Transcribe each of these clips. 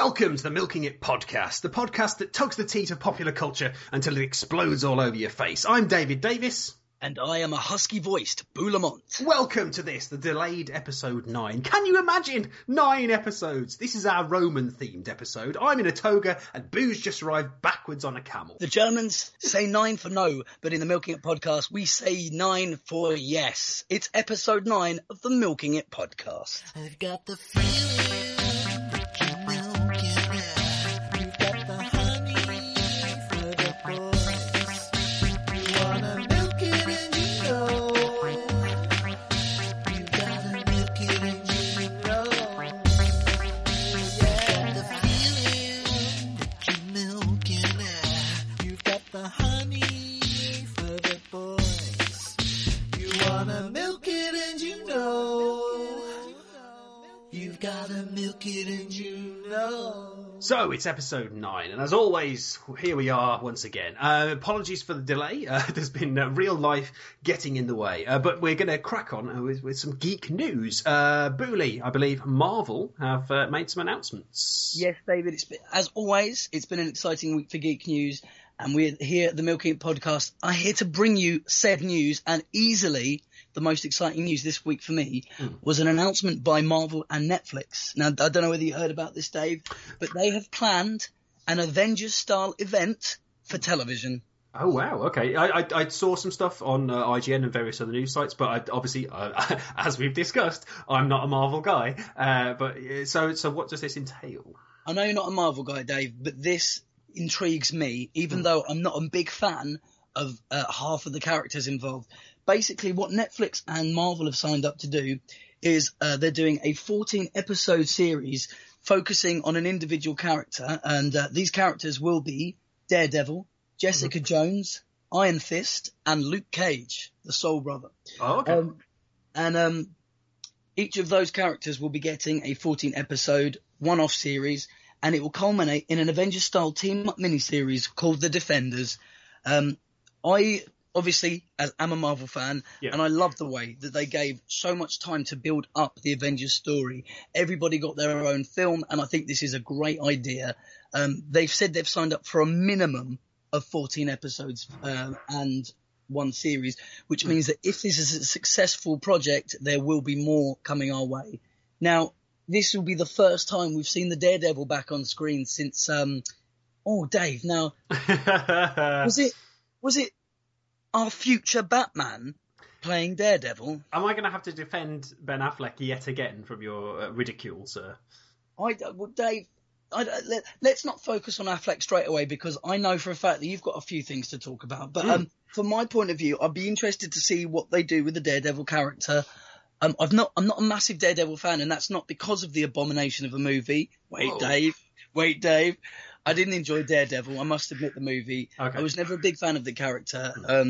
Welcome to the Milking It podcast, the podcast that tugs the teat of popular culture until it explodes all over your face. I'm David Davis. And I am a husky-voiced Boo Lamont. Welcome to this, the delayed episode 9. Can you imagine? 9 episodes. This is our Roman-themed episode. I'm in a toga and Boo's just arrived backwards on a camel. The Germans say 9 for no, but in the Milking It podcast, we say 9 for yes. It's episode 9 of the Milking It podcast. I've got the feeling. So, it's episode 9, and as always, here we are once again. Apologies for the delay. There's been real life getting in the way. But we're going to crack on with some geek news. Booley, I believe Marvel have made some announcements. Yes, David. As always, it's been an exciting week for geek news. And we're here at the Milking It podcast. I'm here to bring you said news, and easily the most exciting news this week for me was an announcement by Marvel and Netflix. Now, I don't know whether you heard about this, Dave, but they have planned an Avengers-style event for television. Oh, wow. Okay. I saw some stuff on IGN and various other news sites, but obviously, as we've discussed, I'm not a Marvel guy. So what does this entail? I know you're not a Marvel guy, Dave, but this intrigues me, even though I'm not a big fan of half of the characters involved. Basically, what Netflix and Marvel have signed up to do is they're doing a 14-episode series focusing on an individual character, and these characters will be Daredevil, Jessica Jones, Iron Fist, and Luke Cage, the Soul Brother. Oh, okay. And each of those characters will be getting a 14-episode one-off series, and it will culminate in an Avengers-style team-up miniseries called The Defenders. I obviously am a Marvel fan, and I love the way that they gave so much time to build up the Avengers story. Everybody got their own film, and I think this is a great idea. They've said they've signed up for a minimum of 14 episodes and one series, which means that if this is a successful project, there will be more coming our way. Now, this will be the first time we've seen the Daredevil back on screen since Dave, now was it our future Batman playing Daredevil? Am I going to have to defend Ben Affleck yet again from your ridicule, sir? Dave, let's not focus on Affleck straight away, because I know for a fact that you've got a few things to talk about. But from my point of view, I'd be interested to see what they do with the Daredevil character. I'm not a massive Daredevil fan, and that's not because of the abomination of a movie. Wait, Dave. I didn't enjoy Daredevil. I must admit, the movie. Okay. I was never a big fan of the character.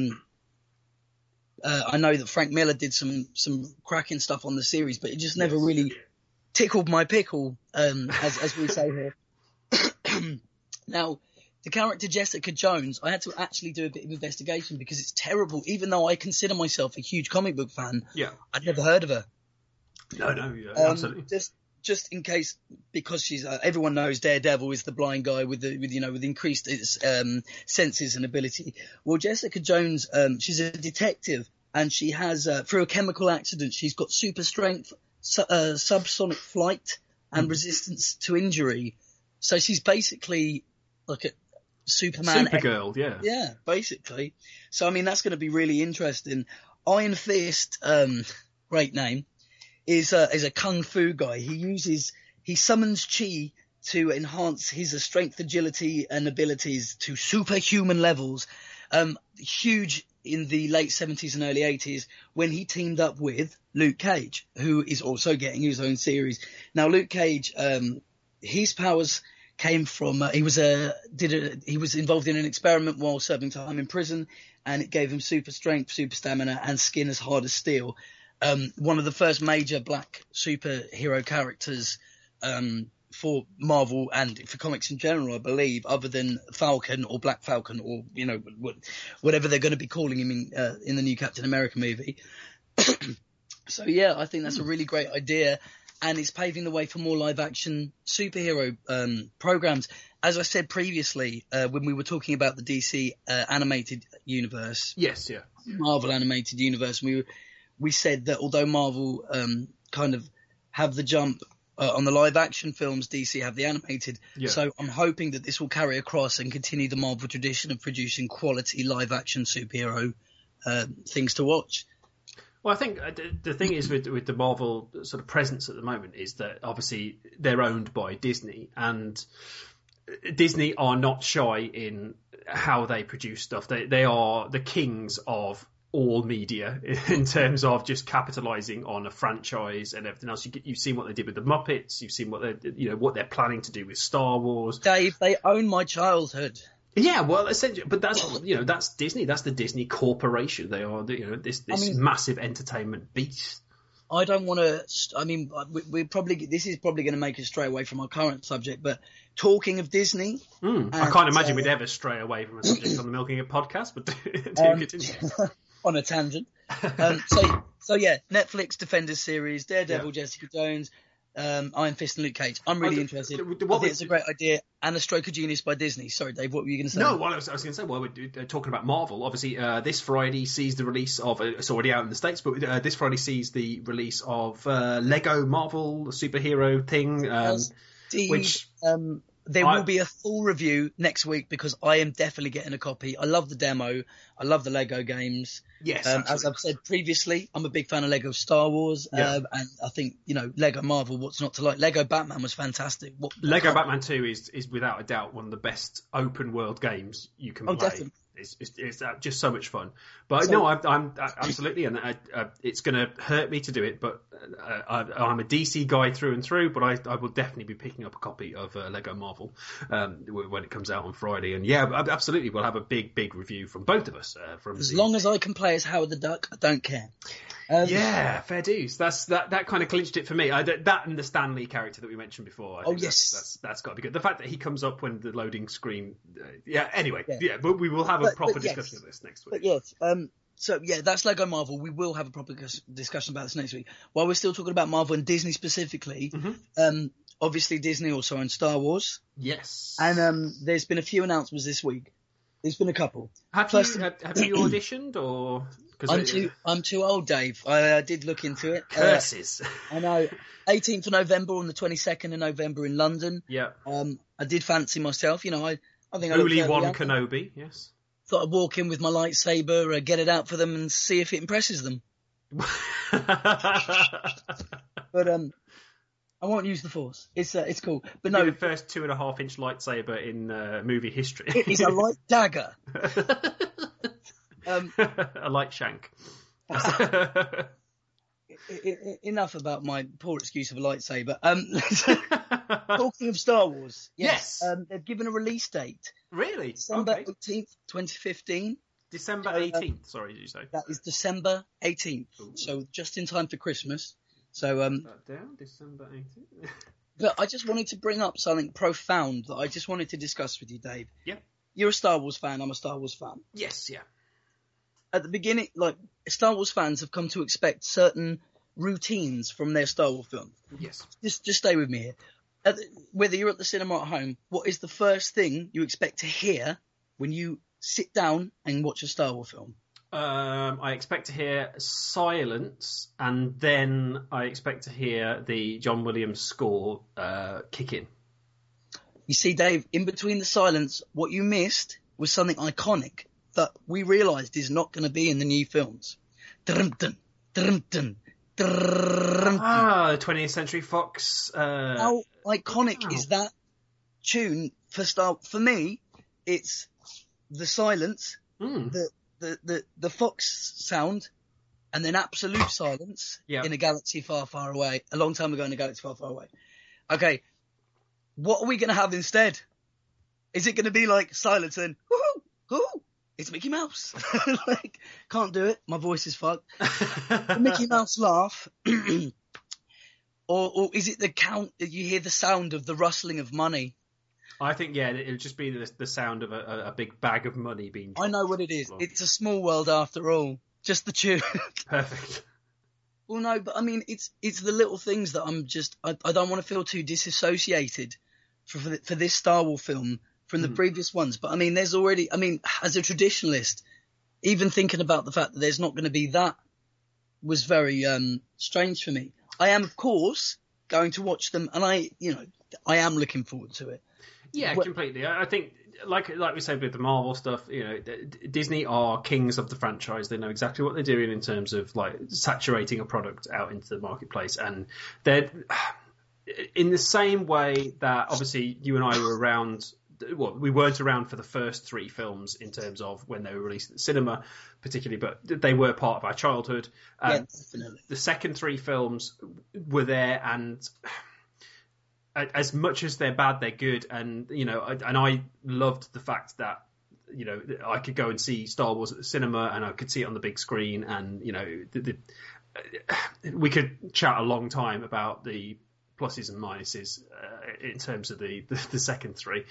I know that Frank Miller did some cracking stuff on the series, but it just never really tickled my pickle, as we say here. Now, the character Jessica Jones, I had to actually do a bit of investigation because it's terrible. Even though I consider myself a huge comic book fan, I'd never heard of her. No, absolutely. Just in case, because she's everyone knows Daredevil is the blind guy with increased senses and ability. Well, Jessica Jones, she's a detective, and she has through a chemical accident, she's got super strength, subsonic flight, and resistance to injury. So she's basically like a Superman. Supergirl, Yeah, basically. So, I mean, that's going to be really interesting. Iron Fist, great name, is a kung fu guy. He summons chi to enhance his strength, agility, and abilities to superhuman levels. Huge in the late 70s and early 80s when he teamed up with Luke Cage, who is also getting his own series. Now, Luke Cage, his powers came from he was involved in an experiment while serving time in prison, and it gave him super strength, super stamina, and skin as hard as steel. One of the first major black superhero characters for Marvel and for comics in general, I believe, other than Falcon or Black Falcon, or whatever they're going to be calling him in the new Captain America movie. So yeah, I think that's a really great idea. and it's paving the way for more live-action superhero programs. As I said previously, when we were talking about the DC animated universe, Yes, yeah. Marvel animated universe, we said that although Marvel kind of have the jump on the live-action films, DC have the animated. Yeah. So I'm hoping that this will carry across and continue the Marvel tradition of producing quality live-action superhero things to watch. Well, I think the thing is with the Marvel sort of presence at the moment is that obviously they're owned by Disney, and Disney are not shy in how they produce stuff. They are the kings of all media in terms of just capitalizing on a franchise and everything else. You've seen what they did with the Muppets. You've seen what they're planning to do with Star Wars. Dave, they own my childhood. Yeah, well, essentially, but that's Disney. That's the Disney Corporation. They are, this massive entertainment beast. I don't want to. I mean, this is probably going to make us stray away from our current subject. But talking of Disney, I can't imagine we'd ever stray away from a subject on the Milking It podcast. But do continue. On a tangent. So yeah, Netflix Defenders series, Daredevil, Jessica Jones, Iron Fist and Luke Cage. I'm really interested. I think it's a great idea. And A Stroke of Genius by Disney. Sorry, Dave, what were you going to say? No, well, I was going to say, we're talking about Marvel. Obviously, this Friday sees the release of, it's already out in the States, but this Friday sees the release of Lego Marvel superhero thing. There will be a full review next week because I am definitely getting a copy. I love the demo. I love the Lego games. Yes, as I've said previously, I'm a big fan of Lego Star Wars, and I think Lego Marvel. What's not to like? Lego Batman was fantastic. Lego Batman 2 is without a doubt one of the best open world games you can play. Definitely. It's just so much fun. But no, I'm absolutely, and it's going to hurt me to do it. But I'm a DC guy through and through. But I will definitely be picking up a copy of Lego Marvel when it comes out on Friday. And yeah, absolutely, we'll have a big review from both of us. Long as I can play as Howard the Duck, I don't care. Yeah, fair dues. That kind of clinched it for me. That and the Stan Lee character that we mentioned before. I think that's got to be good. The fact that he comes up when the loading screen. Anyway, but we will have a proper discussion of this next week. But yes, so yeah, that's Lego Marvel. We will have a proper discussion about this next week. While we're still talking about Marvel and Disney specifically, obviously Disney also owns Star Wars. Yes. And there's been a few announcements this week. There's been a couple. Have you auditioned or? I'm too old, Dave. I did look into it. Curses. I know. 18th of November and the 22nd of November in London. Yeah. I did fancy myself. I think I Only one Kenobi. Yes. Thought I'd walk in with my lightsaber, get it out for them, and see if it impresses them. But I won't use the Force. It's cool. But no, the first 2.5-inch lightsaber in movie history. It is a light dagger. A light shank. Enough about my poor excuse of a lightsaber. Talking of Star Wars, yes. They've given a release date. Really? December 18th, 2015. December 18th, sorry, did you say? That is December 18th. Ooh. So just in time for Christmas. So down, December 18th. But I just wanted to bring up something profound that I just wanted to discuss with you, Dave. Yeah. You're a Star Wars fan, I'm a Star Wars fan. Yes, yeah. At the beginning, Star Wars fans have come to expect certain routines from their Star Wars film. Yes. Just stay with me here. Whether you're at the cinema or at home, what is the first thing you expect to hear when you sit down and watch a Star Wars film? I expect to hear silence, and then I expect to hear the John Williams score kick in. You see, Dave, in between the silence, what you missed was something iconic that we realised is not going to be in the new films. Dun-dun, dun-dun, dun-dun. The 20th Century Fox. How iconic is that tune for me? It's the silence, the Fox sound, and then absolute silence in a galaxy far, far away. A long time ago in a galaxy far, far away. Okay, what are we going to have instead? Is it going to be like silence and woohoo, it's Mickey Mouse? Can't do it. My voice is fucked. The Mickey Mouse laugh. Or is it the count that you hear the sound of the rustling of money? I think, it would just be the sound of a big bag of money being dropped. I know what it is. It's a small world after all. Just the tune. Perfect. Well, no, but I mean, it's the little things that I don't want to feel too disassociated for this Star Wars film from the previous ones. But I mean, there's already, I mean, as a traditionalist, even thinking about the fact that there's not going to be that was very strange for me. I am, of course, going to watch them, and I am looking forward to it. Yeah, completely. I think, like we said with the Marvel stuff, Disney are kings of the franchise. They know exactly what they're doing in terms of like saturating a product out into the marketplace, and they're in the same way that obviously you and I were around. Well, we weren't around for the first 3 films in terms of when they were released at the cinema, particularly, but they were part of our childhood. Yeah, definitely. The second 3 films were there, and as much as they're bad, they're good. And and I loved the fact that I could go and see Star Wars at the cinema, and I could see it on the big screen, and we could chat a long time about the pluses and minuses in terms of the second 3.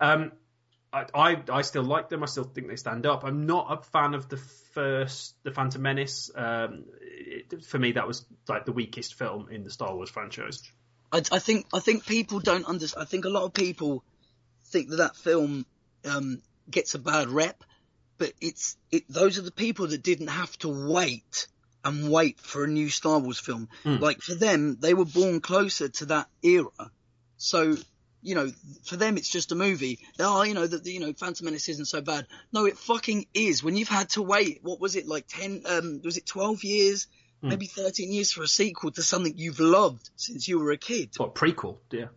I still like them. I still think they stand up. I'm not a fan of the Phantom Menace. For me, that was like the weakest film in the Star Wars franchise. I think people don't understand. I think a lot of people think that film gets a bad rep, but those are the people that didn't have to wait for a new Star Wars film. Like for them, they were born closer to that era. So, for them, it's just a movie. Phantom Menace isn't so bad. No, it fucking is. When you've had to wait, what was it, like 12 years, maybe 13 years for a sequel to something you've loved since you were a kid. What, prequel? Yeah.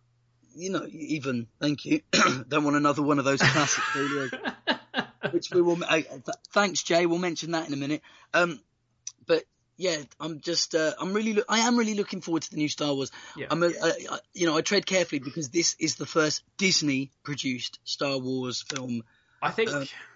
Thank you. Don't want another one of those classic videos. Which we will, thanks Jay, we'll mention that in a minute. But yeah, I am really looking forward to the new Star Wars. Yeah. I tread carefully because this is the first Disney produced Star Wars film. I think,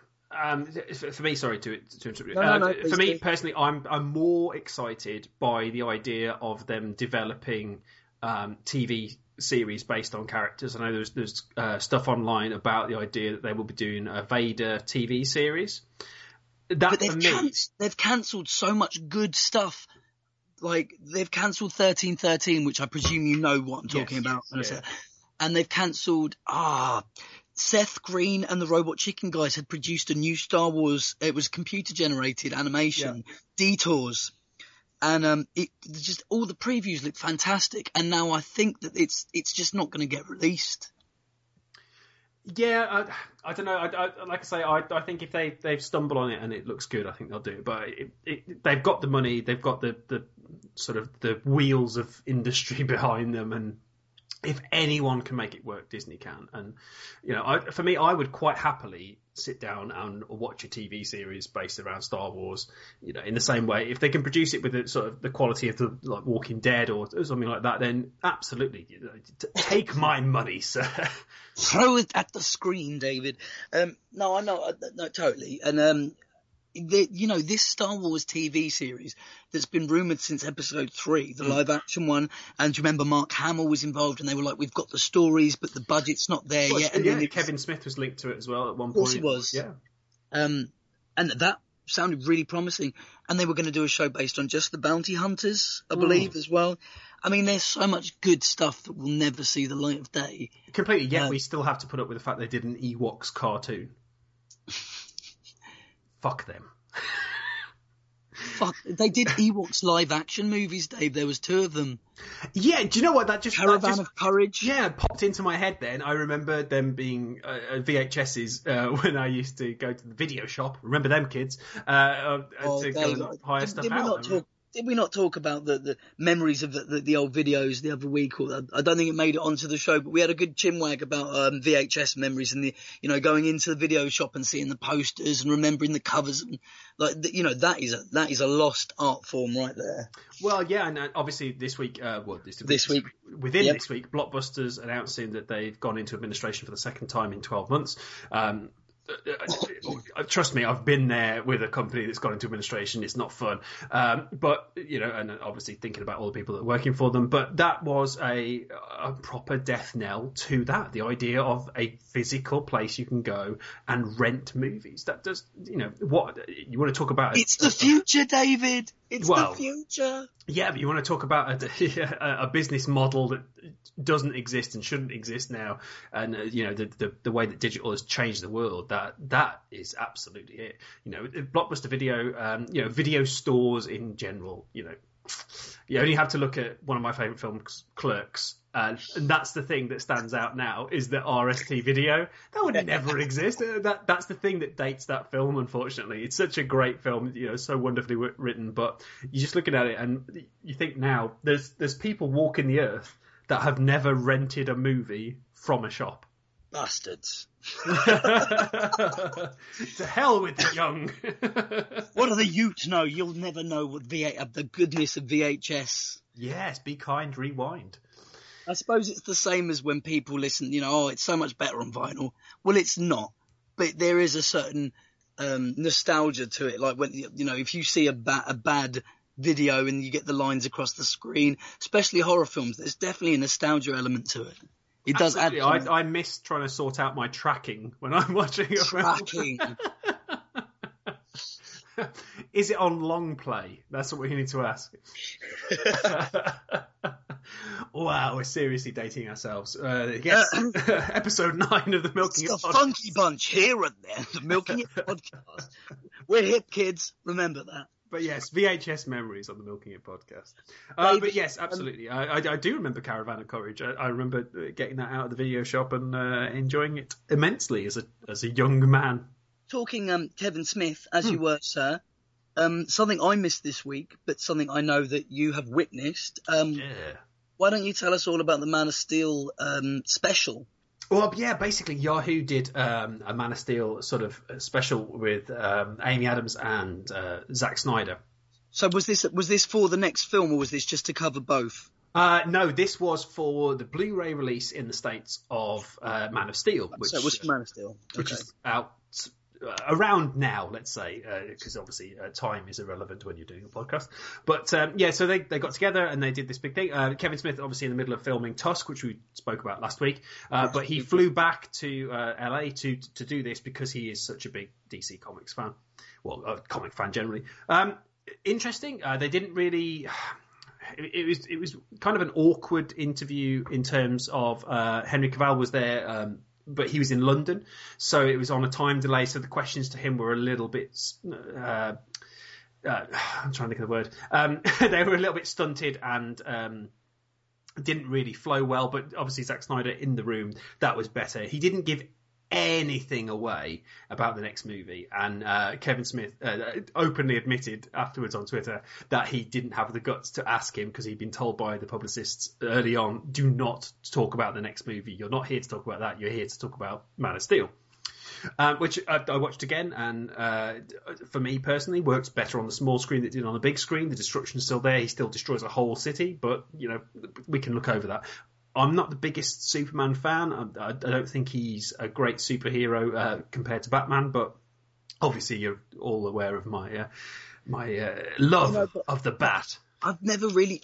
for me, sorry to interrupt you. No, for me personally, I'm more excited by the idea of them developing TV series based on characters. I know there's stuff online about the idea that they will be doing a Vader TV series. But they've cancelled so much good stuff. Like, they've cancelled 1313, which I presume you know what I'm talking about. Yeah. And they've cancelled... Seth Green and the Robot Chicken guys had produced a new Star Wars... It was computer-generated animation, Detours. And just all the previews look fantastic. And now I think that it's just not going to get released. Yeah, I don't know. Like I say, I think if they stumble on it and it looks good, I think they'll do it. But they've got the money, they've got the sort of the wheels of industry behind them, and if anyone can make it work, Disney can. And for me, I would quite happily sit down and watch a TV series based around Star Wars. In the same way, if they can produce it with the sort of the quality of the like Walking Dead or something like that, then absolutely take my money, sir. Throw it at the screen, David. No, I know, no, totally. And this Star Wars TV series that's been rumoured since episode 3, the live action one, and do you remember Mark Hamill was involved, and they were like, we've got the stories, but the budget's not there yet. And then Kevin Smith was linked to it as well at one point. Of course he was. Yeah. And that sounded really promising. And they were going to do a show based on just the Bounty Hunters, I believe, as well. I mean, there's so much good stuff that will never see the light of day. Completely, yet we still have to put up with the fact they did an Ewoks cartoon. Fuck them. Fuck, they did Ewoks live action movies, Dave. There was 2 of them. Yeah, do you know what? That just Caravan of Courage. Yeah, popped into my head then. I remember them being VHSs when I used to go to the video shop. Remember them, kids? To go and hire stuff out. Did we not talk about the memories of the old videos the other week? Or I don't think it made it onto the show, but we had a good chinwag about VHS memories and going into the video shop and seeing the posters and remembering the covers. And, that is a lost art form right there. Well, yeah, and obviously this week, this week, Blockbuster's announcing that they've gone into administration for the second time in 12 months. Trust me, I've been there with a company that's gone into administration. It's not fun. But, and obviously thinking about all the people that are working for them, but that was a proper death knell to that. The idea of a physical place you can go and rent movies. That does, what you want to talk about. It's the future, David. It's Well, the future. Yeah, but you want to talk about a business model that doesn't exist and shouldn't exist now, and the way that digital has changed the world. That is absolutely it. Blockbuster Video, video stores in general. You only have to look at one of my favourite films, Clerks, and that's the thing that stands out now is that RST Video. That would never exist. That's the thing that dates that film, unfortunately. It's such a great film, so wonderfully written, but you're just looking at it and you think now, there's people walking the earth that have never rented a movie from a shop. Bastards. To hell with the young. What do the youths know? You'll never know what the goodness of VHS. Yes, be kind, rewind. I suppose it's the same as when people listen, it's so much better on vinyl. Well, it's not, but there is a certain nostalgia to it. Like when, if you see a bad video and you get the lines across the screen, especially horror films, there's definitely a nostalgia element to it. It does add. I miss trying to sort out my tracking when I'm watching a film. Tracking. Is it on long play? That's what we need to ask. Wow, we're seriously dating ourselves. Yes, episode 9 of the Milking It It's the podcast. Funky Bunch here and there, the Milking It podcast. We're hip kids, remember that. But yes, VHS memories on the Milking It podcast. But yes, absolutely. I do remember Caravan of Courage. I remember getting that out of the video shop and enjoying it immensely as a young man. Talking Kevin Smith, as you were, sir, something I missed this week, but something I know that you have witnessed. Why don't you tell us all about the Man of Steel special? Well, yeah, basically Yahoo did a Man of Steel sort of special with Amy Adams and Zack Snyder. So was this for the next film, or was this just to cover both? No, this was for the Blu-ray release in the States of Man of Steel. So it was for Man of Steel. Which is out around now, let's say, because obviously time is irrelevant when you're doing a podcast. But so they got together and they did this big thing. Kevin Smith, obviously in the middle of filming Tusk, which we spoke about last week, but he flew back to LA to do this because he is such a big DC Comics fan. Well, a comic fan generally. Interesting. They didn't really. It was kind of an awkward interview in terms of Henry Cavill was there. But he was in London, so it was on a time delay. So the questions to him were a little bit, I'm trying to think of the word. They were a little bit stunted and didn't really flow well. But obviously Zack Snyder in the room, that was better. He didn't give anything away about the next movie, and Kevin Smith openly admitted afterwards on Twitter that he didn't have the guts to ask him because he'd been told by the publicists early on, do not talk about the next movie, you're not here to talk about that, you're here to talk about Man of Steel. Which I watched again, and for me personally works better on the small screen than it did on the big screen. The destruction's still there, he still destroys a whole city, but we can look over that. I'm not the biggest Superman fan. I don't think he's a great superhero compared to Batman, but obviously you're all aware of my love of the Bat. I've never really,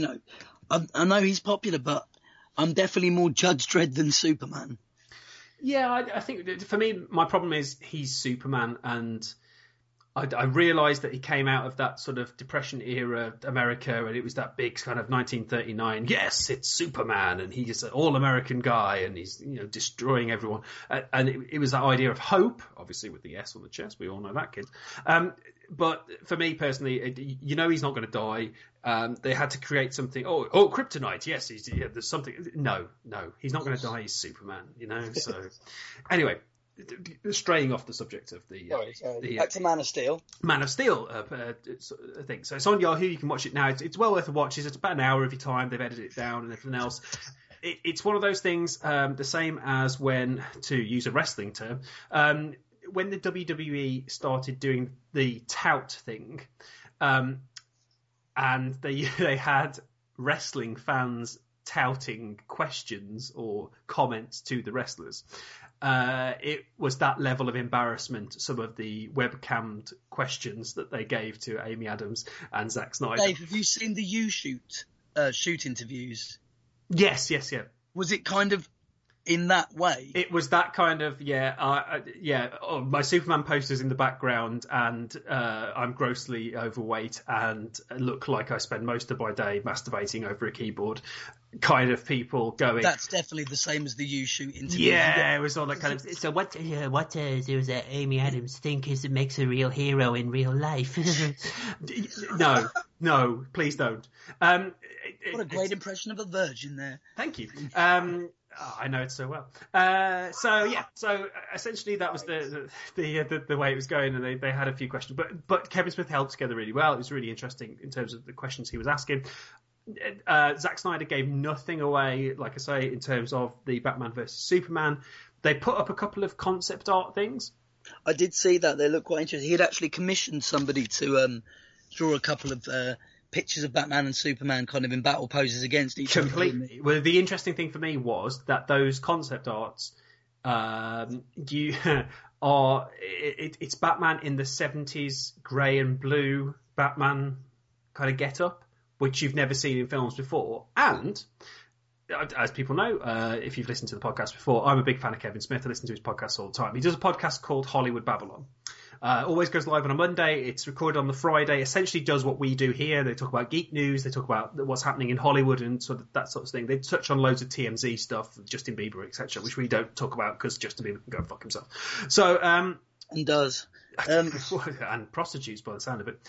I know he's popular, but I'm definitely more Judge Dredd than Superman. Yeah, I think for me, my problem is he's Superman, and I realised that he came out of that sort of Depression era America, and it was that big kind of 1939. Yes, it's Superman, and he's an all-American guy, and he's destroying everyone. And it was that idea of hope, obviously with the S on the chest. We all know that, kids. But for me personally, he's not going to die. They had to create something. Oh, kryptonite. Yes, there's something. No, he's not going to die. He's Superman. So anyway. Straying off the subject of the back to Man of Steel. Man of Steel thing. So it's on Yahoo. You can watch it now. It's well worth a watch. It's about an hour of your time. They've edited it down and everything else. It's one of those things. The same as when, to use a wrestling term, when the WWE started doing the tout thing, and they had wrestling fans touting questions or comments to the wrestlers. It was that level of embarrassment, some of the webcammed questions that they gave to Amy Adams and Zack Snyder. Dave, have you seen the shoot interviews? Yes, yeah. Was it kind of in that way. It was that kind of my Superman poster's in the background, and I'm grossly overweight and look like I spend most of my day masturbating over a keyboard. Kind of people going. That's definitely the same as the You Shoot interview. Yeah, it was all that kind of. So what does Amy Adams think is it makes a real hero in real life? No, please don't. What a great impression of a virgin there. Thank you. I know it so well. So essentially that was the way it was going, and they had a few questions, but Kevin Smith held together really well. It was really interesting in terms of the questions he was asking. Zack Snyder gave nothing away, like I say, in terms of the Batman versus Superman. They put up a couple of concept art things. I did see that. They look quite interesting. He had actually commissioned somebody to draw a couple of pictures of Batman and Superman kind of in battle poses against each other. Completely. Well, the interesting thing for me was that those concept arts, it's Batman in the 70s grey and blue Batman kind of get-up, which you've never seen in films before. And, as people know, if you've listened to the podcast before, I'm a big fan of Kevin Smith. I listen to his podcasts all the time. He does a podcast called Hollywood Babylon. Always goes live on a Monday. It's recorded on the Friday. Essentially does what we do here. They talk about geek news. They talk about what's happening in Hollywood and sort of that sort of thing. They touch on loads of TMZ stuff, Justin Bieber, etc., which we don't talk about because Justin Bieber can go fuck himself. So, and does. And prostitutes by the sound of it.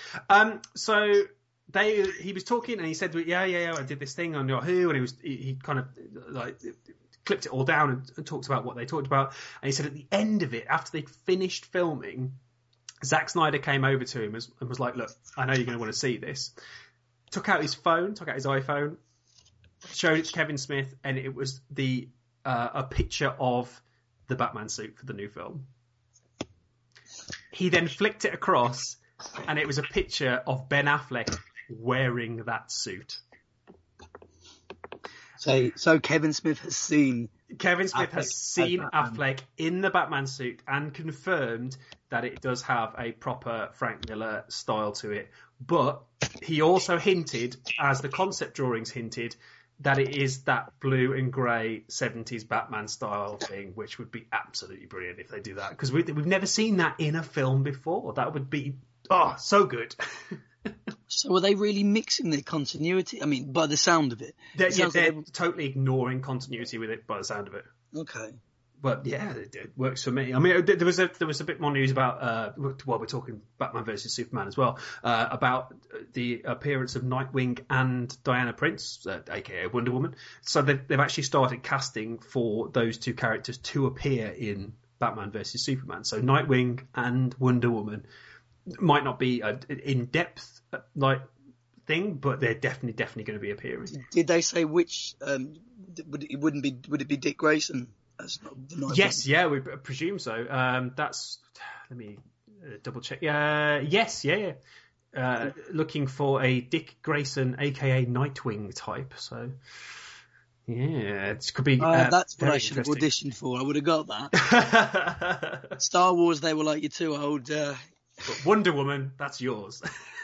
He was talking and he said, yeah, I did this thing on Yahoo, and he kind of like clipped it all down and talked about what they talked about. And he said at the end of it, after they'd finished filming, Zack Snyder came over to him and was like, look, I know you're going to want to see this. Took out his iPhone, showed it to Kevin Smith, and it was a picture of the Batman suit for the new film. He then flicked it across, and it was a picture of Ben Affleck wearing that suit. So Kevin Smith has seen Affleck in the Batman suit and confirmed that it does have a proper Frank Miller style to it. But he also hinted, as the concept drawings hinted, that it is that blue and grey 70s Batman style thing, which would be absolutely brilliant if they do that. Because we've never seen that in a film before. That would be, so good. So are they really mixing their continuity? I mean, by the sound of it. They're totally ignoring continuity with it by the sound of it. Okay. But yeah, it works for me. I mean, there was a bit more news about, we're talking Batman versus Superman as well, about the appearance of Nightwing and Diana Prince, aka Wonder Woman. So they've actually started casting for those two characters to appear in Batman versus Superman. So Nightwing and Wonder Woman might not be an in-depth like thing, but they're definitely going to be appearing. Did they say which? Would it be Dick Grayson? Yes, yeah, we presume so. Let me double check. Yes, yeah. Looking for a Dick Grayson, aka Nightwing type. So, yeah, it could be. That's what I should have auditioned for. I would have got that. Star Wars, they were like, you're too old. But Wonder Woman, that's yours.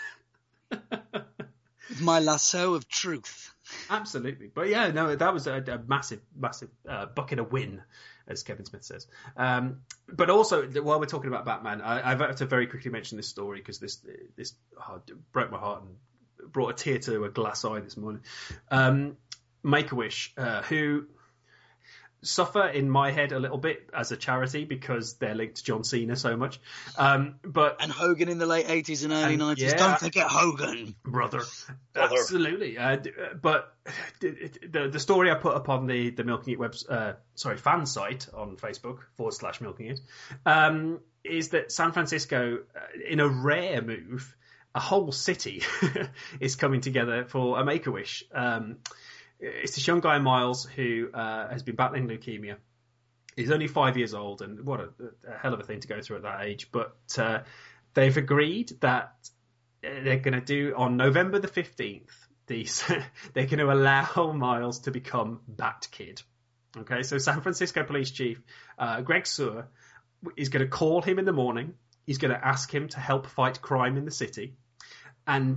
My lasso of truth. Absolutely. But yeah, no, that was a massive bucket of win, as Kevin Smith says. But also, while we're talking about Batman, I've had to very quickly mention this story because this broke my heart and brought a tear to a glass eye this morning. Make-A-Wish, who suffer in my head a little bit as a charity because they're linked to John Cena so much. And Hogan in the late 80s and early 90s. Yeah, don't forget Hogan. Brother. Absolutely. But the story I put up on the Milking It fan site on Facebook /Milking It is that San Francisco, in a rare move, a whole city is coming together for a Make-A-Wish. It's this young guy, Miles, who has been battling leukemia. He's only 5 years old, and what a hell of a thing to go through at that age. But they've agreed that they're going to do, on November the 15th, they're going to allow Miles to become Bat Kid. Okay, so San Francisco Police Chief Greg Suhr is going to call him in the morning. He's going to ask him to help fight crime in the city. And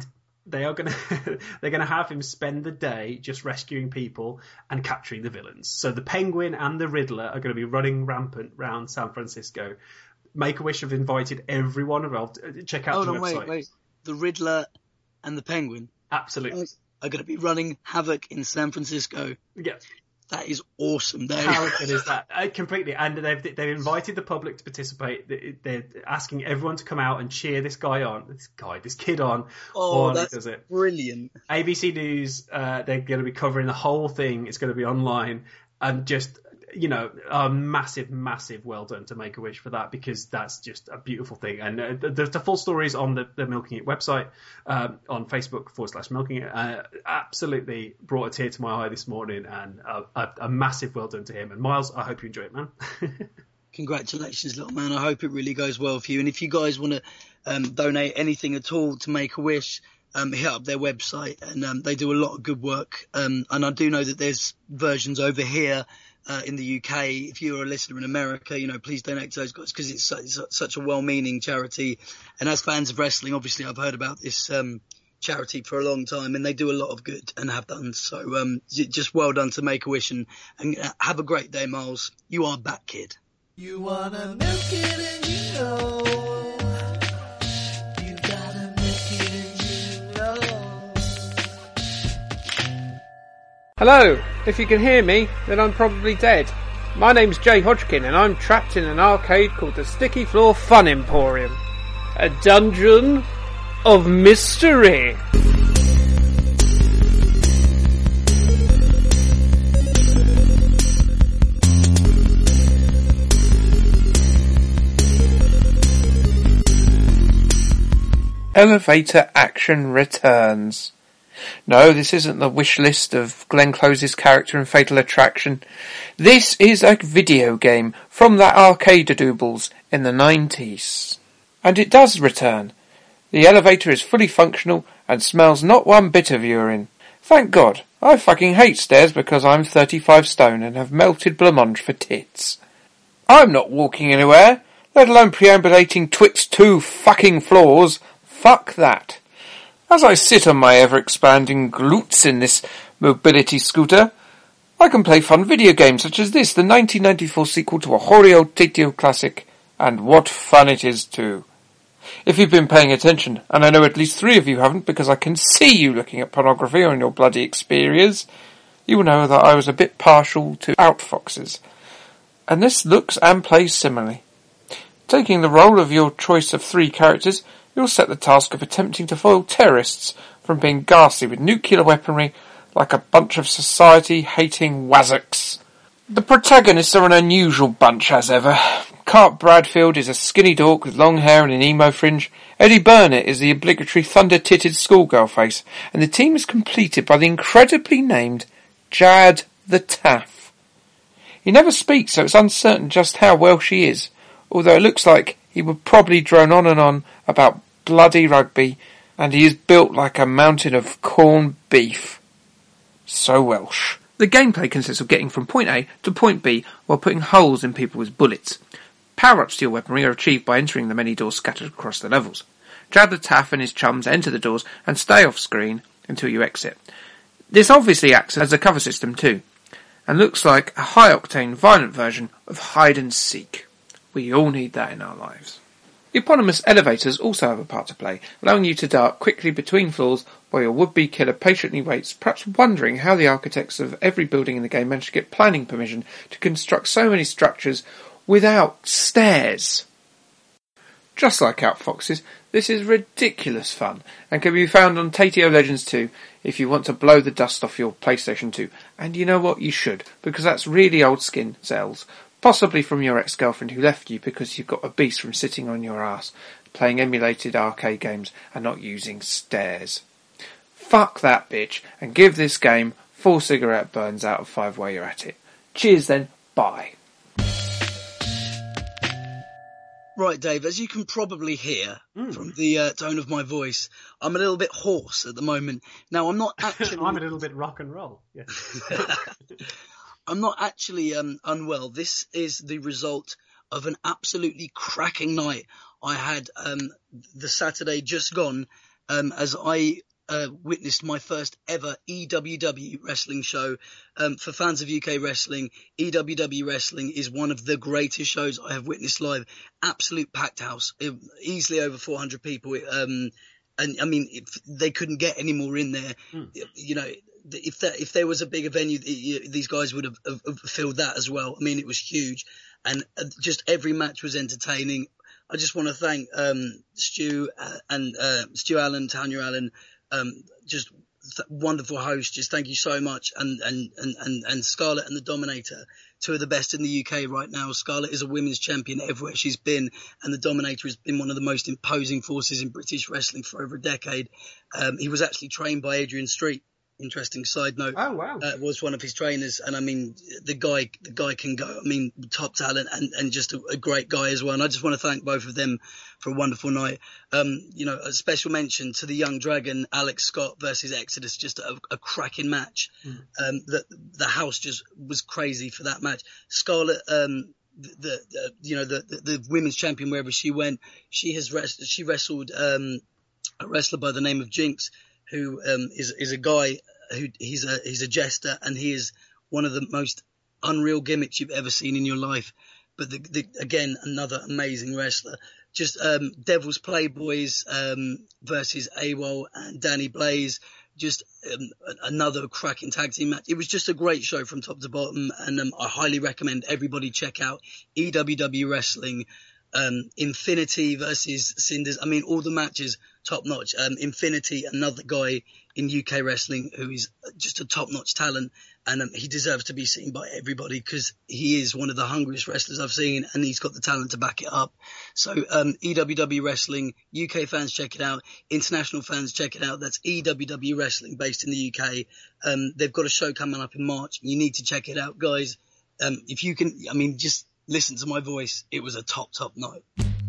they're gonna have him spend the day just rescuing people and capturing the villains. So the Penguin and the Riddler are going to be running rampant around San Francisco. Make-A-Wish have invited everyone involved. Check out the website. Wait. The Riddler and the Penguin Absolutely. are going to be running havoc in San Francisco. Yeah. That is awesome. How good is that? Completely. And they've invited the public to participate. They're asking everyone to come out and cheer this kid on. Oh, that's brilliant. ABC News, they're going to be covering the whole thing. It's going to be online. And just, a massive, massive well done to Make-A-Wish for that, because that's just a beautiful thing. And the full story is on the Milking It website, on Facebook /Milking It. Absolutely brought a tear to my eye this morning, and a massive well done to him. And Miles, I hope you enjoy it, man. Congratulations, little man. I hope it really goes well for you. And if you guys want to donate anything at all to Make-A-Wish, hit up their website, and they do a lot of good work. And I do know that there's versions over here in the UK. If you're a listener in America, please donate to those guys, because it's such a well-meaning charity. And as fans of wrestling, obviously I've heard about this charity for a long time, and they do a lot of good and have done. So just well done to Make-A-Wish, and have a great day, Miles. You are back, kid. You wanna milk it and you know you gotta milk it and you know. Hello, if you can hear me, then I'm probably dead. My name's Jay Hodgkin, and I'm trapped in an arcade called the Sticky Floor Fun Emporium. A dungeon of mystery. Elevator action returns. No, this isn't the wish list of Glenn Close's character in Fatal Attraction. This is a video game from that arcade-a-doodles in the 90s. And it does return. The elevator is fully functional and smells not one bit of urine. Thank God. I fucking hate stairs because I'm 35 stone and have melted blancmange for tits. I'm not walking anywhere, let alone preambulating twixt 2 fucking floors. Fuck that. As I sit on my ever-expanding glutes in this mobility scooter, I can play fun video games such as this, the 1994 sequel to a hoary old Titio classic, and what fun it is too. If you've been paying attention, and I know at least 3 of you haven't because I can see you looking at pornography on your bloody Xperias, you will know that I was a bit partial to Outfoxes. And this looks and plays similarly. Taking the role of your choice of 3 characters, you'll set the task of attempting to foil terrorists from being ghastly with nuclear weaponry like a bunch of society-hating wazzocks. The protagonists are an unusual bunch as ever. Cart Bradfield is a skinny dork with long hair and an emo fringe. Eddie Burnett is the obligatory thunder-titted schoolgirl face. And the team is completed by the incredibly named Jad the Taff. He never speaks, so it's uncertain just how well she is, although it looks like he would probably drone on and on about bloody rugby, and he is built like a mountain of corned beef. So Welsh. The gameplay consists of getting from point A to point B while putting holes in people with bullets. Power-ups to your weaponry are achieved by entering the many doors scattered across the levels. Jad the Taff and his chums enter the doors and stay off screen until you exit. This obviously acts as a cover system too, and looks like a high-octane, violent version of hide and seek. We all need that in our lives. Eponymous elevators also have a part to play, allowing you to dart quickly between floors while your would-be killer patiently waits, perhaps wondering how the architects of every building in the game managed to get planning permission to construct so many structures without stairs. Just like Outfoxes, this is ridiculous fun, and can be found on Tatio Legends 2 if you want to blow the dust off your PlayStation 2. And you know what? You should, because that's really old skin, Zells. Possibly from your ex-girlfriend who left you because you've got a beast from sitting on your ass, playing emulated arcade games and not using stairs. Fuck that bitch, and give this game 4 cigarette burns out of 5 while you're at it. Cheers then, bye. Right, Dave, as you can probably hear from the tone of my voice, I'm a little bit hoarse at the moment. Now, I'm not actually... I'm a little bit rock and roll. Yeah. I'm not actually unwell. This is the result of an absolutely cracking night I had the Saturday just gone, as I witnessed my first ever EWW wrestling show. For fans of UK wrestling, EWW wrestling is one of the greatest shows I have witnessed live. Absolute packed house, easily over 400 people. And I mean, they couldn't get any more in there. You know, if there was a bigger venue, these guys would have filled that as well. I mean, it was huge, and just every match was entertaining. I just want to thank Stu and Stu Allen, Tanya Allen, just wonderful host. Just thank you so much, and Scarlett and the Dominator, two of the best in the UK right now. Scarlett is a women's champion everywhere she's been, and the Dominator has been one of the most imposing forces in British wrestling for over a decade. He was actually trained by Adrian Street. Interesting side note. Oh wow! Was one of his trainers, and I mean the guy can go. I mean, top talent and just a great guy as well. And I just want to thank both of them for a wonderful night. You know, a special mention to the Young Dragon, Alex Scott versus Exodus, just a cracking match. The house just was crazy for that match. Scarlett, the women's champion wherever she went, she wrestled a wrestler by the name of Jinx, who is a guy who he's a jester, and he is one of the most unreal gimmicks you've ever seen in your life. But again, another amazing wrestler. Just Devil's Playboys versus AWOL and Danny Blaze. Just another cracking tag team match. It was just a great show from top to bottom, and I highly recommend everybody check out EWW Wrestling. Infinity versus Cinders. I mean, all the matches top notch. Infinity, another guy in UK wrestling who is just a top notch talent, and he deserves to be seen by everybody because he is one of the hungriest wrestlers I've seen, and he's got the talent to back it up. So EWW Wrestling, UK fans check it out, international fans check it out. That's EWW Wrestling based in the UK. They've got a show coming up in March. You need to check it out, guys. If you can, I mean, just listen to my voice. It was a top night.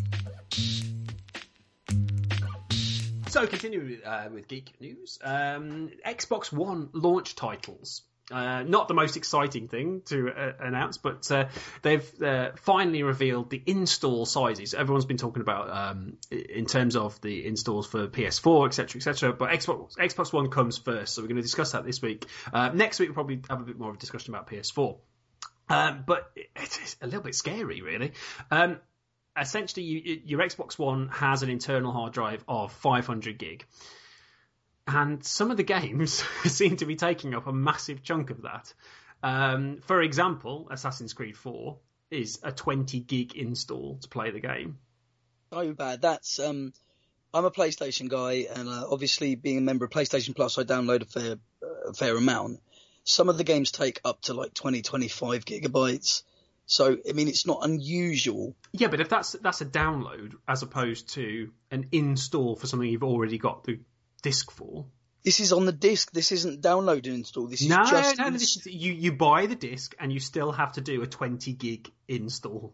So continuing with geek news, Xbox One launch titles. Not the most exciting thing to announce, but they've finally revealed the install sizes. Everyone's been talking about in terms of the installs for PS4, etc., but Xbox One comes first, so we're going to discuss that this week. Next week we'll probably have a bit more of a discussion about PS4. But it's a little bit scary, really. Essentially, your Xbox One has an internal hard drive of 500 gig. And some of the games seem to be taking up a massive chunk of that. For example, Assassin's Creed 4 is a 20 gig install to play the game. So bad. That's I'm a PlayStation guy, and obviously being a member of PlayStation Plus, I download a fair amount. Some of the games take up to like 20, 25 gigabytes. So, I mean, it's not unusual. Yeah, but if that's a download as opposed to an install for something you've already got the disc for. This is on the disc. This isn't download and install. This is just... You buy the disc and you still have to do a 20 gig install.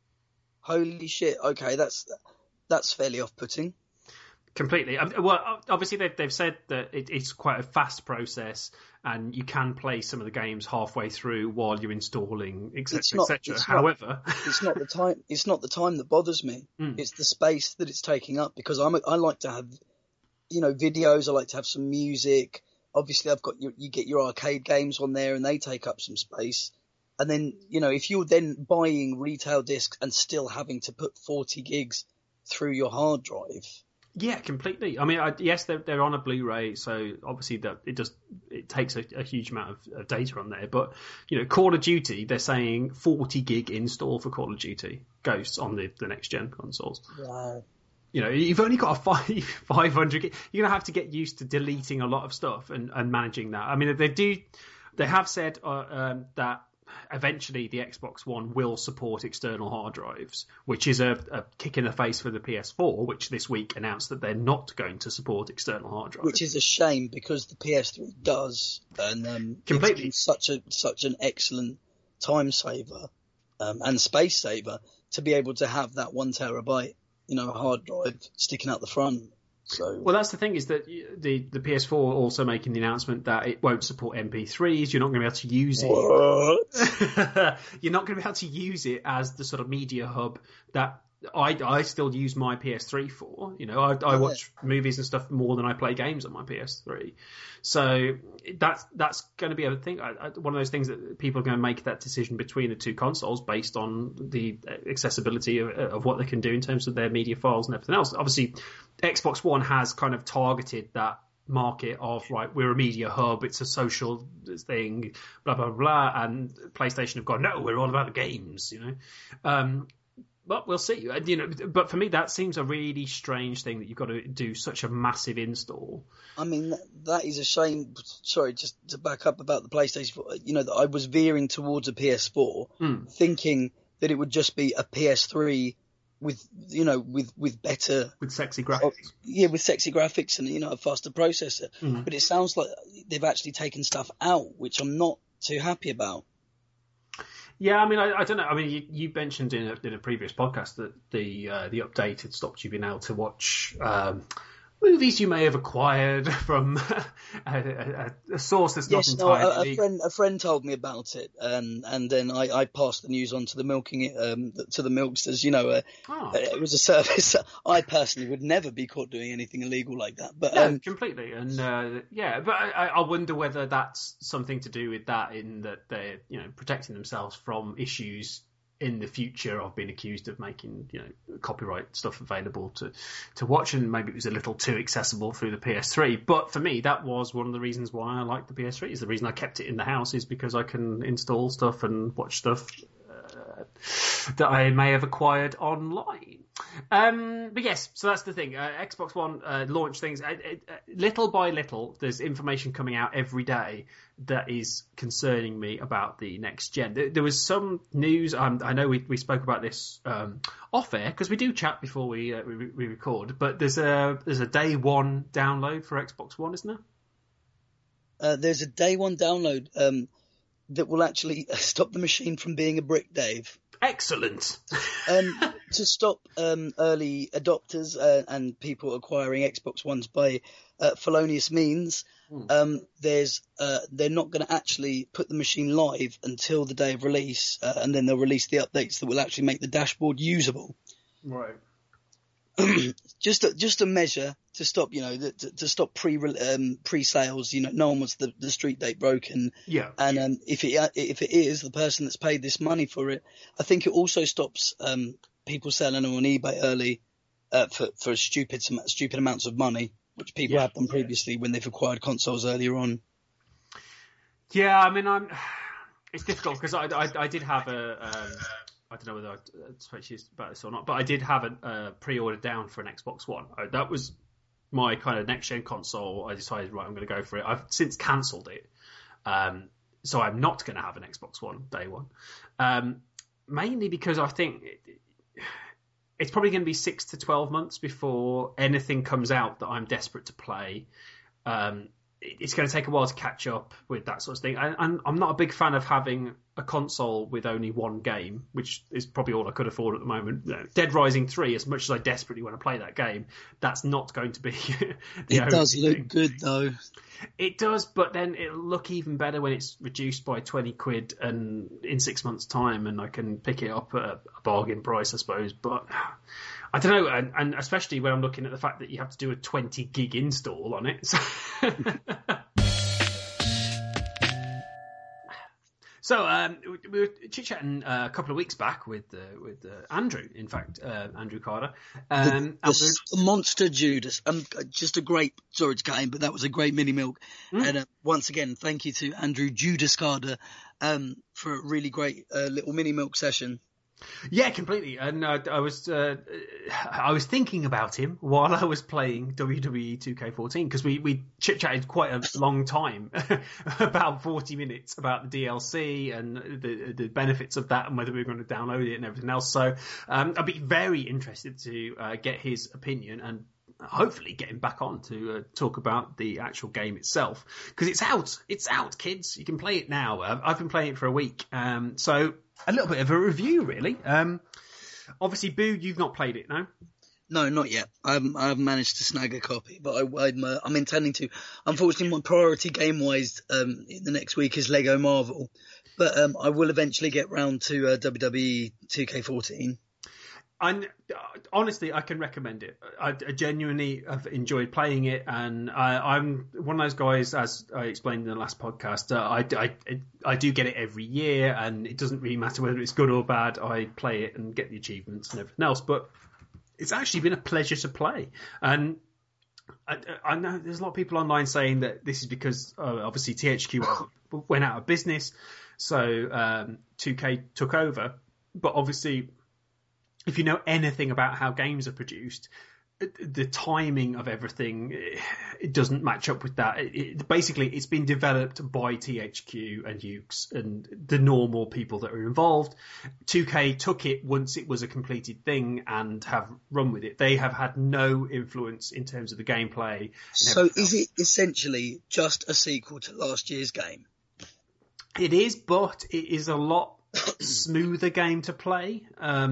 Holy shit. Okay, that's fairly off-putting. Completely. Well, obviously they've said that it's quite a fast process, and you can play some of the games halfway through while you're installing, etc., etc. However, it's not the time. It's not the time that bothers me. It's the space that it's taking up, because I like to have, videos. I like to have some music. Obviously, you get your arcade games on there, and they take up some space. And then, if you're then buying retail discs and still having to put 40 gigs through your hard drive. Yeah, completely. I mean, yes, they're on a Blu-ray, so obviously that it takes a huge amount of data on there. But Call of Duty, they're saying 40 gig install for Call of Duty Ghosts on the next gen consoles. Wow. You've only got a 500 gig. You're gonna have to get used to deleting a lot of stuff and managing that. I mean, they have said that eventually the Xbox One will support external hard drives, which is a kick in the face for the PS4, which this week announced that they're not going to support external hard drives. Which is a shame, because the PS3 does, and completely it's such an excellent time saver and space saver to be able to have that 1 terabyte hard drive sticking out the front. So, well, that's the thing, is that the PS4 also making the announcement that it won't support MP3s. You're not going to be able to use it. You're not going to be able to use it as the sort of media hub that I still use my PS3 for. You know, I watch movies and stuff more than I play games on my PS3. So that's going to be a thing. One of those things that people are going to make that decision between the two consoles based on the accessibility of what they can do in terms of their media files and everything else. Obviously, Xbox One has kind of targeted that market of, right, we're a media hub, it's a social thing, blah blah blah, and PlayStation have gone, no, we're all about the games, you know. But we'll see. You know, but for me, that seems a really strange thing that you've got to do such a massive install. I mean, that is a shame. Sorry, just to back up about the PlayStation 4, you know, that I was veering towards a PS4, thinking that it would just be a PS3 with, you know, with better, with sexy graphics. Yeah, with sexy graphics and, you know, a faster processor. But it sounds like they've actually taken stuff out, which I'm not too happy about. Yeah, I mean, I don't know. I mean, you mentioned in a previous podcast that the update had stopped you being able to watch movies you may have acquired from a source that's not entirely. A friend told me about it, and then I passed the news on to the to the milksters. You know, it was a service. I personally would never be caught doing anything illegal like that. But no, completely, and but I wonder whether that's something to do with that, in that they're, you know, protecting themselves from issues in the future of being accused of making, you know, copyright stuff available to watch, and maybe it was a little too accessible through the PS3. But for me, that was one of the reasons why I liked the PS3. Is the reason I kept it in the house is because I can install stuff and watch stuff that I may have acquired online. But yes, so that's the thing. Xbox One launch things. Little by little, there's information coming out every day that is concerning me about the next gen. There was some news. I know we spoke about this off air, because we do chat before we record. But there's a day one download for Xbox One, isn't there? There's a day one download that will actually stop the machine from being a brick, Dave. Excellent. To stop early adopters and people acquiring Xbox Ones by felonious means, they're not going to actually put the machine live until the day of release, and then they'll release the updates that will actually make the dashboard usable. Right. Just a measure to stop, you know, to stop pre-sales. You know, no one wants the street date broken. Yeah. And if it is the person that's paid this money for it, I think it also stops people selling them on eBay early for stupid amounts of money, which people have done previously when they've acquired consoles earlier on. Yeah, I mean, it's difficult because I did have I don't know whether I spoke to you about this or not, but I did have a pre-order down for an Xbox One. That was my kind of next-gen console. I decided, right, I'm going to go for it. I've since cancelled it. So I'm not going to have an Xbox One day one. Mainly because I think it's probably going to be 6 to 12 months before anything comes out that I'm desperate to play. It's going to take a while to catch up with that sort of thing. And I'm not a big fan of having a console with only one game, which is probably all I could afford at the moment. You know, Dead Rising 3, as much as I desperately want to play that game, that's not going to be the It does look good, though. It does, but then it'll look even better when it's reduced by 20 quid and in 6 months' time, and I can pick it up at a bargain price, I suppose. But I don't know, and especially when I'm looking at the fact that you have to do a 20 gig install on it. So we were chit-chatting a couple of weeks back with Andrew, in fact, Andrew Carter. The Monster Judas. Just a great, sorry to cut in, but that was a great mini milk. And once again, thank you to Andrew Judas Carter for a really great little mini milk session. Yeah, completely. And I was thinking about him while I was playing WWE 2K14, because we chit-chatted quite a long time, about 40 minutes, about the DLC and the benefits of that and whether we were going to download it and everything else. So I'd be very interested to get his opinion and hopefully get him back on to talk about the actual game itself, because it's out, kids. You can play it now. I've been playing it for a week. So a little bit of a review, really. Obviously, Boo, you've not played it, no? No, not yet. I haven't managed to snag a copy, but I'm intending to. Unfortunately, my priority game-wise in the next week is Lego Marvel, but I will eventually get round to WWE 2K14. Honestly, I can recommend it. I genuinely have enjoyed playing it, and I'm one of those guys, as I explained in the last podcast. I do get it every year, and it doesn't really matter whether it's good or bad. I play it and get the achievements and everything else. But it's actually been a pleasure to play, and I know there's a lot of people online saying that this is because obviously THQ went out of business, so 2K took over. But obviously, if you know anything about how games are produced, the timing of everything, it doesn't match up with that. Basically, it's been developed by THQ and Yuke's and the normal people that are involved. 2K took it once it was a completed thing and have run with it. They have had no influence in terms of the gameplay. So is it essentially just a sequel to last year's game? It is, but it is a lot smoother game to play.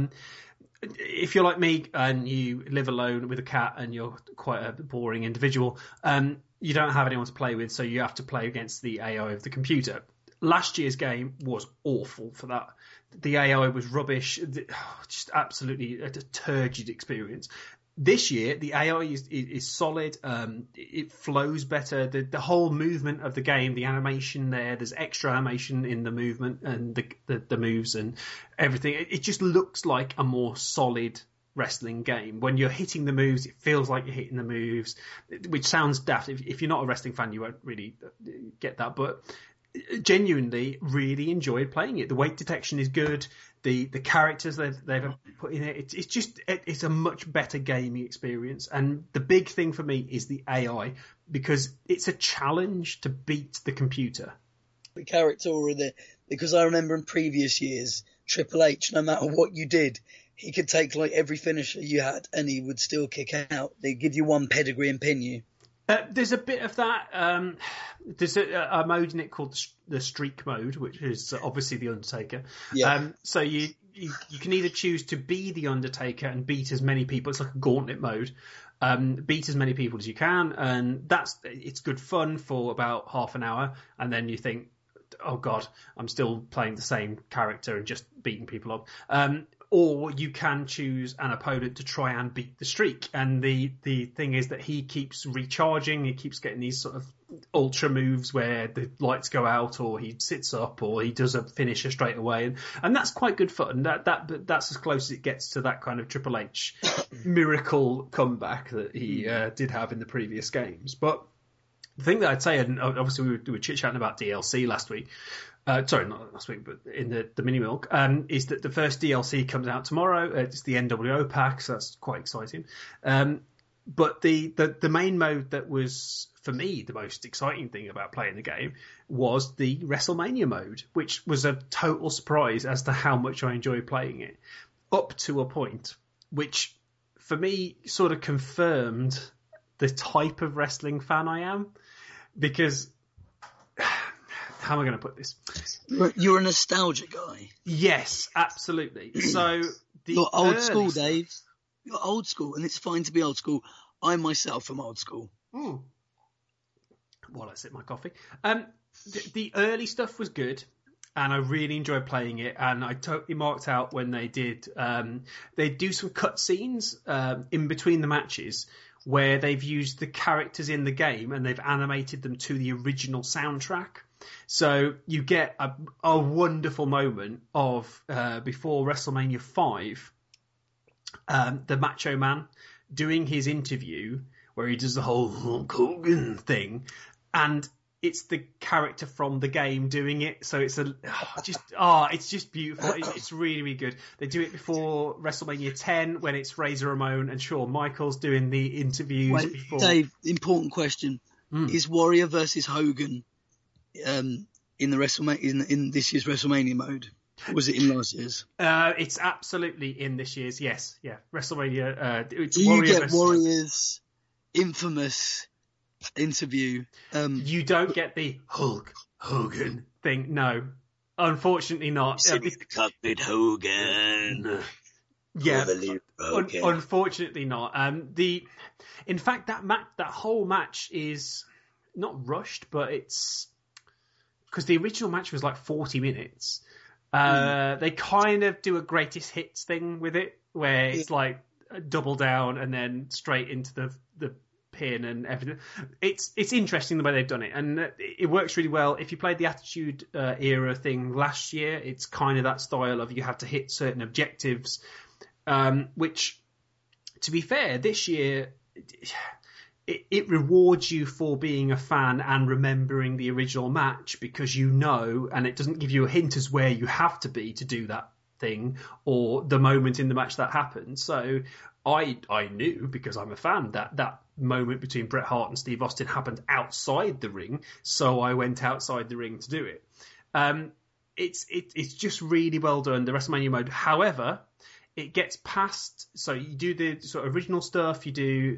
If you're like me and you live alone with a cat and you're quite a boring individual, you don't have anyone to play with, so you have to play against the AI of the computer. Last year's game was awful for that. The AI was rubbish, just absolutely a turgid experience. This year, the AI is solid. It flows better. The whole movement of the game, the animation there's extra animation in the movement and the moves and everything. It just looks like a more solid wrestling game. When you're hitting the moves, it feels like you're hitting the moves, which sounds daft. If you're not a wrestling fan, you won't really get that. But genuinely, really enjoyed playing it. The weight detection is good. The characters they've put in it, it's a much better gaming experience. And the big thing for me is the AI, because it's a challenge to beat the computer. The character already, because I remember in previous years, Triple H, no matter what you did, he could take like every finisher you had and he would still kick out. They'd give you one pedigree and pin you. There's a bit of that. There's a mode in it called the Streak mode, which is obviously the Undertaker. Yeah. So you can either choose to be the Undertaker and beat as many people. It's like a gauntlet mode. Beat as many people as you can, and it's good fun for about half an hour, and then you think, oh God, I'm still playing the same character and just beating people up. Or you can choose an opponent to try and beat the streak. And the thing is that he keeps recharging. He keeps getting these sort of ultra moves where the lights go out, or he sits up, or he does a finisher straight away. And that's quite good fun. That's as close as it gets to that kind of Triple H miracle comeback that he did have in the previous games. But the thing that I'd say, and obviously we were chit-chatting about DLC last week, sorry, not last week, but in the mini milk, is that the first DLC comes out tomorrow. It's the NWO pack, so that's quite exciting. But the main mode that was, for me, the most exciting thing about playing the game was the WrestleMania mode, which was a total surprise as to how much I enjoyed playing it, up to a point, which for me sort of confirmed the type of wrestling fan I am, because how am I going to put this? You're a nostalgia guy. Yes, absolutely. So you're old school, Dave. You're old school, and it's fine to be old school. I myself am old school. While I sip my coffee. The early stuff was good, and I really enjoyed playing it. And I totally marked out when they do some cutscenes in between the matches, where they've used the characters in the game and they've animated them to the original soundtrack. So you get a wonderful moment of before WrestleMania 5, the Macho Man doing his interview where he does the whole Hulk Hogan thing, and it's the character from the game doing it. So it's it's just beautiful. It's really, really good. They do it before WrestleMania 10 when it's Razor Ramon and Shawn Michaels doing the interviews. Before. Dave, important question. Is Warrior versus Hogan in the WrestleMania in this year's WrestleMania mode? Or was it in last year's? It's absolutely in this year's. Yes, yeah. WrestleMania. Do you get Warrior's infamous interview? You don't get the Hulk Hogan thing. No, unfortunately not. Cockpit Hogan. Yeah, unfortunately not. In fact, that whole match is not rushed, but it's because the original match was like 40 minutes. They kind of do a greatest hits thing with it, where it's like a double down and then straight into the pin and everything. It's interesting the way they've done it, and it works really well. If you played the Attitude Era thing last year, it's kind of that style of you have to hit certain objectives, which, to be fair, this year it rewards you for being a fan and remembering the original match, because you know, and it doesn't give you a hint as where you have to be to do that thing or the moment in the match that happened. So I knew, because I'm a fan, that moment between Bret Hart and Steve Austin happened outside the ring, so I went outside the ring to do it. It's just really well done, the WrestleMania mode. However, it gets past, so you do the sort of original stuff, you do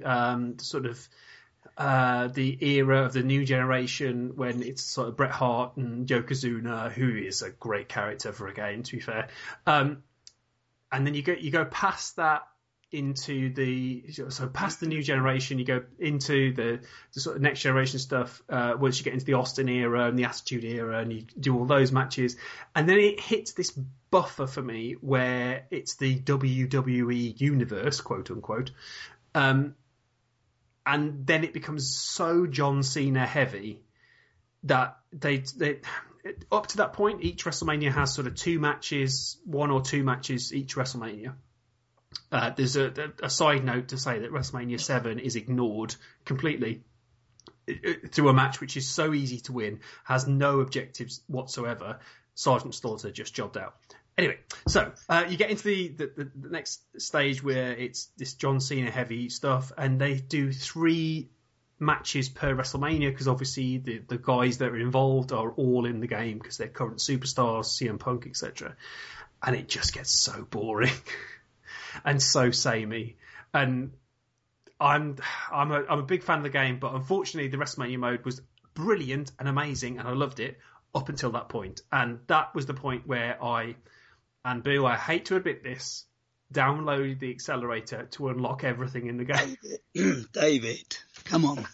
the era of the new generation when it's sort of Bret Hart and Yokozuna, who is a great character for a game, to be fair. And then you go past that into past the new generation, you go into the sort of next generation stuff once you get into the Austin era and the Attitude Era, and you do all those matches, and then it hits this buffer for me where it's the WWE universe, quote unquote, and then it becomes so John Cena heavy that they up to that point, each WrestleMania has sort of one or two matches each WrestleMania. There's a side note to say that WrestleMania 7 is ignored completely through a match which is so easy to win, has no objectives whatsoever. Sergeant Slaughter just jobbed out. Anyway, so you get into the next stage where it's this John Cena heavy stuff, and they do 3 matches per WrestleMania, because obviously the guys that are involved are all in the game because they're current superstars, CM Punk, etc. And it just gets so boring. And so samey, and I'm a big fan of the game, but unfortunately the WrestleMania mode was brilliant and amazing, and I loved it up until that point. And that was the point where I hate to admit this, downloaded the accelerator to unlock everything in the game. David, come on.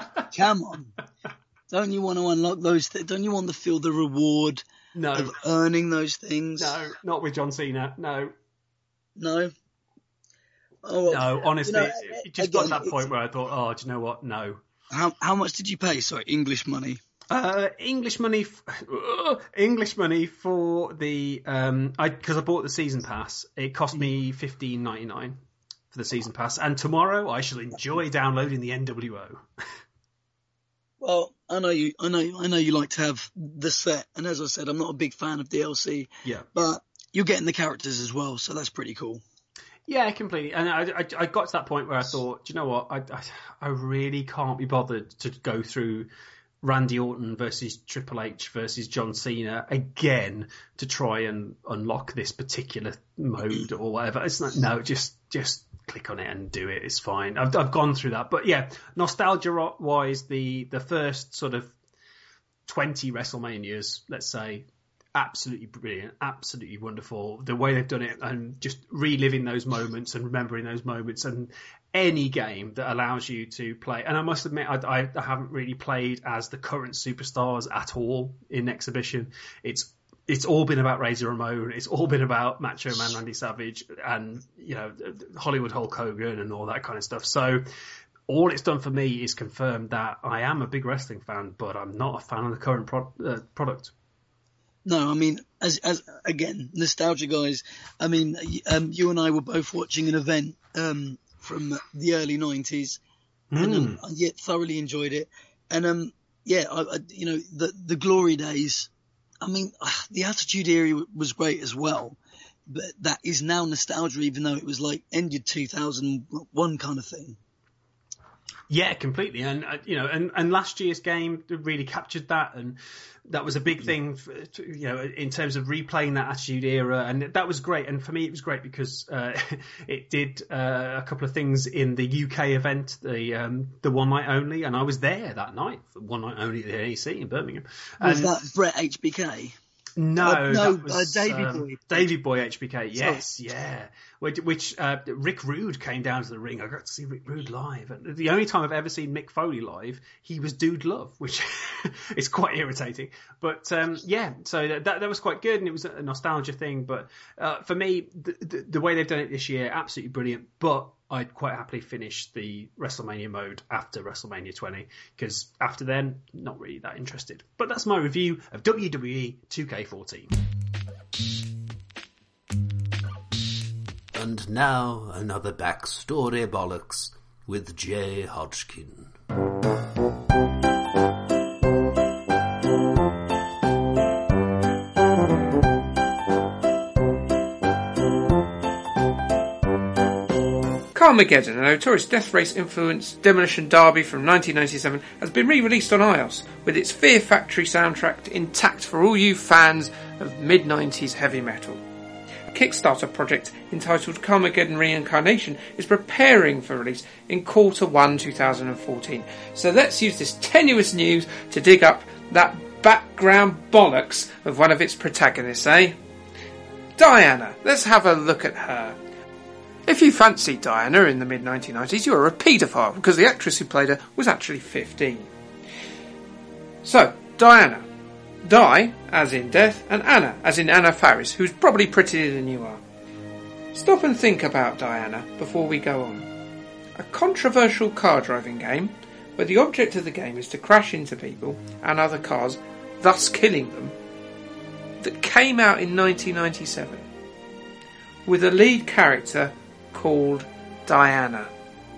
Don't you want to unlock those? Don't you want to feel the reward of earning those things? No, not with John Cena. No. Oh, no, honestly, it just got to that point where I thought, oh, do you know what? No. How much did you pay? Sorry, English money. English money for the because I bought the season pass. It cost me $15.99 for the season pass, and tomorrow I shall enjoy downloading the NWO. Well, I know you like to have the set, and as I said, I'm not a big fan of DLC. Yeah, but you're getting the characters as well, so that's pretty cool. Yeah, completely. And I got to that point where I thought, do you know what? I really can't be bothered to go through Randy Orton versus Triple H versus John Cena again to try and unlock this particular mode or whatever. It's not, no, just click on it and do it. It's fine. I've gone through that. But yeah, nostalgia-wise, the first sort of 20 WrestleManias, let's say, absolutely brilliant, absolutely wonderful. The way they've done it, and just reliving those moments and remembering those moments, and any game that allows you to play. And I must admit, I haven't really played as the current superstars at all in Exhibition. It's all been about Razor Ramon. It's all been about Macho Man Randy Savage and, Hollywood Hulk Hogan and all that kind of stuff. So all it's done for me is confirm that I am a big wrestling fan, but I'm not a fan of the current product. No, I mean, as again, nostalgia guys. I mean, you and I were both watching an event from the early 90s, and yet thoroughly enjoyed it. And the glory days. I mean, the Attitude Era was great as well, but that is now nostalgia, even though it was like ended 2001 kind of thing. Yeah, completely. And, and last year's game really captured that. And that was a big thing, in terms of replaying that Attitude Era. And that was great. And for me, it was great because it did a couple of things in the UK event, the one night only. And I was there that night, one night only at the NEC in Birmingham. Was that Brett HBK? No, No, that was Davy Boy. Davy Boy HBK. Yes, yeah. Which Rick Rude came down to the ring. I got to see Rick Rude live. And the only time I've ever seen Mick Foley live, he was Dude Love, which is quite irritating. But yeah, so that was quite good, and it was a nostalgia thing. But for me, the way they've done it this year, absolutely brilliant. But I'd quite happily finish the WrestleMania mode after WrestleMania 20, because after then, not really that interested. But that's my review of WWE 2K14. And now another backstory bollocks with Jay Hodgkin. Carmageddon, a notorious death race-influenced demolition derby from 1997, has been re-released on iOS, with its Fear Factory soundtrack intact for all you fans of mid-90s heavy metal. A Kickstarter project entitled Carmageddon Reincarnation is preparing for release in Q1 2014. So let's use this tenuous news to dig up that background bollocks of one of its protagonists, eh? Diana, let's have a look at her. If you fancied Diana in the mid-1990s, you were a paedophile, because the actress who played her was actually 15. So, Diana. Di, as in death, and Anna, as in Anna Faris, who's probably prettier than you are. Stop and think about Diana before we go on. A controversial car driving game, where the object of the game is to crash into people and other cars, thus killing them, that came out in 1997, with a lead character called Diana.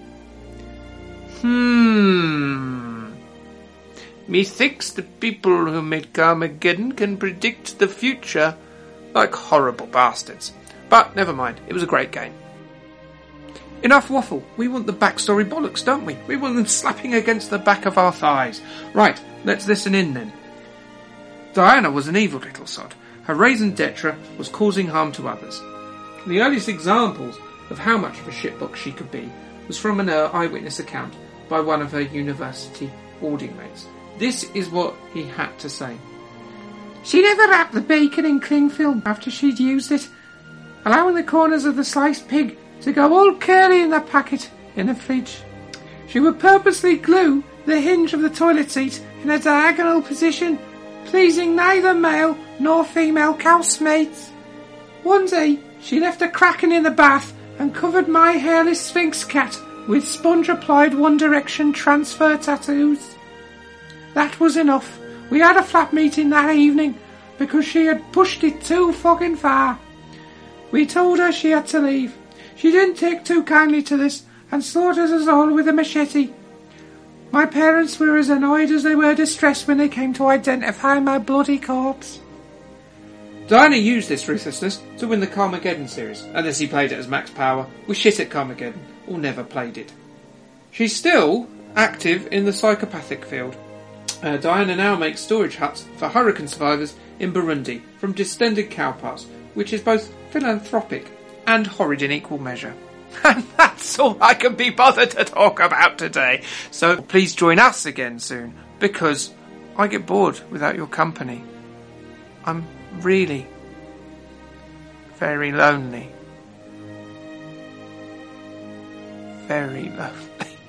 Methinks the people who made Carmageddon can predict the future like horrible bastards. But never mind, it was a great game. Enough waffle. We want the backstory bollocks, don't we? We want them slapping against the back of our thighs. Right, let's listen in then. Diana was an evil little sod. Her raison d'etre was causing harm to others. The earliest examples of how much of a shitbox she could be was from an eyewitness account by one of her university boarding mates. This is what he had to say. She never wrapped the bacon in cling film after she'd used it, allowing the corners of the sliced pig to go all curly in the packet in the fridge. She would purposely glue the hinge of the toilet seat in a diagonal position, pleasing neither male nor female housemates. One day, she left a kraken in the bath and covered my hairless Sphinx cat with sponge-applied One Direction transfer tattoos. That was enough. We had a flat meeting that evening because she had pushed it too fucking far. We told her she had to leave. She didn't take too kindly to this and slaughtered us all with a machete. My parents were as annoyed as they were distressed when they came to identify my bloody corpse. Diana used this ruthlessness to win the Carmageddon series, unless he played it as Max Power. We shit at Carmageddon, or never played it. She's still active in the psychopathic field. Diana now makes storage huts for hurricane survivors in Burundi from distended cow parts, which is both philanthropic and horrid in equal measure. And that's all I can be bothered to talk about today. So please join us again soon, because I get bored without your company. I'm really very lonely. Very lonely.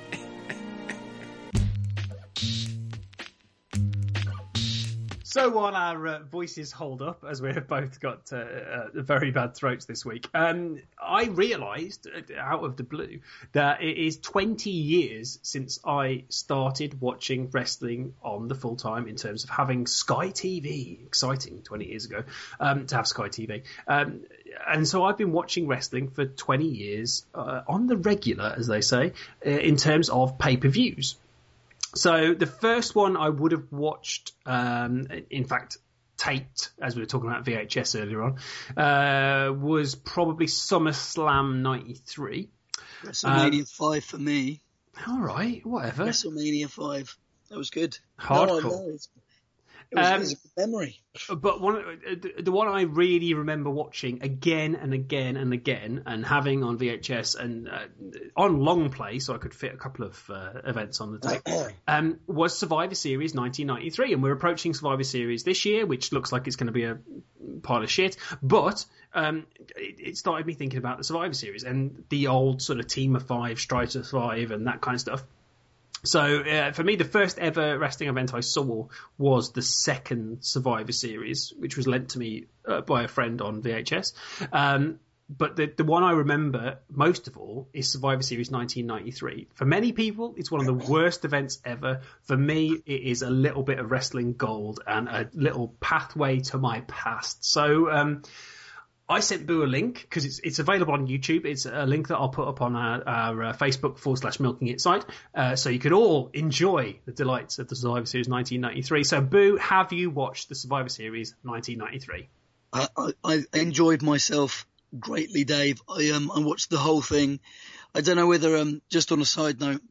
So while our voices hold up, as we've both got very bad throats this week, I realised, out of the blue, that it is 20 years since I started watching wrestling on the full time in terms of having Sky TV. Exciting, 20 years ago, to have Sky TV. And so I've been watching wrestling for 20 years on the regular, as they say, in terms of pay-per-views. So the first one I would have watched, in fact, taped, as we were talking about VHS earlier on, was probably SummerSlam 93. WrestleMania 5 for me. All right, whatever. WrestleMania 5. That was good. Hardcore. It was a good memory. But the one I really remember watching again and again and again, and having on VHS and on long play, so I could fit a couple of events on the tape, was Survivor Series 1993. And we're approaching Survivor Series this year, which looks like it's going to be a pile of shit. But it started me thinking about the Survivor Series and the old sort of Team of 5, Strider of 5, and that kind of stuff. So for me, the first ever wrestling event I saw was the second Survivor Series, which was lent to me by a friend on VHS. But the one I remember most of all is Survivor Series 1993. For many people, it's one of the worst events ever. For me, it is a little bit of wrestling gold and a little pathway to my past. So I sent Boo a link because it's available on YouTube. It's a link that I'll put up on our Facebook /Milking It site. So you could all enjoy the delights of the Survivor Series 1993. So Boo, have you watched the Survivor Series 1993? I enjoyed myself greatly, Dave. I watched the whole thing. I don't know whether, just on a side note,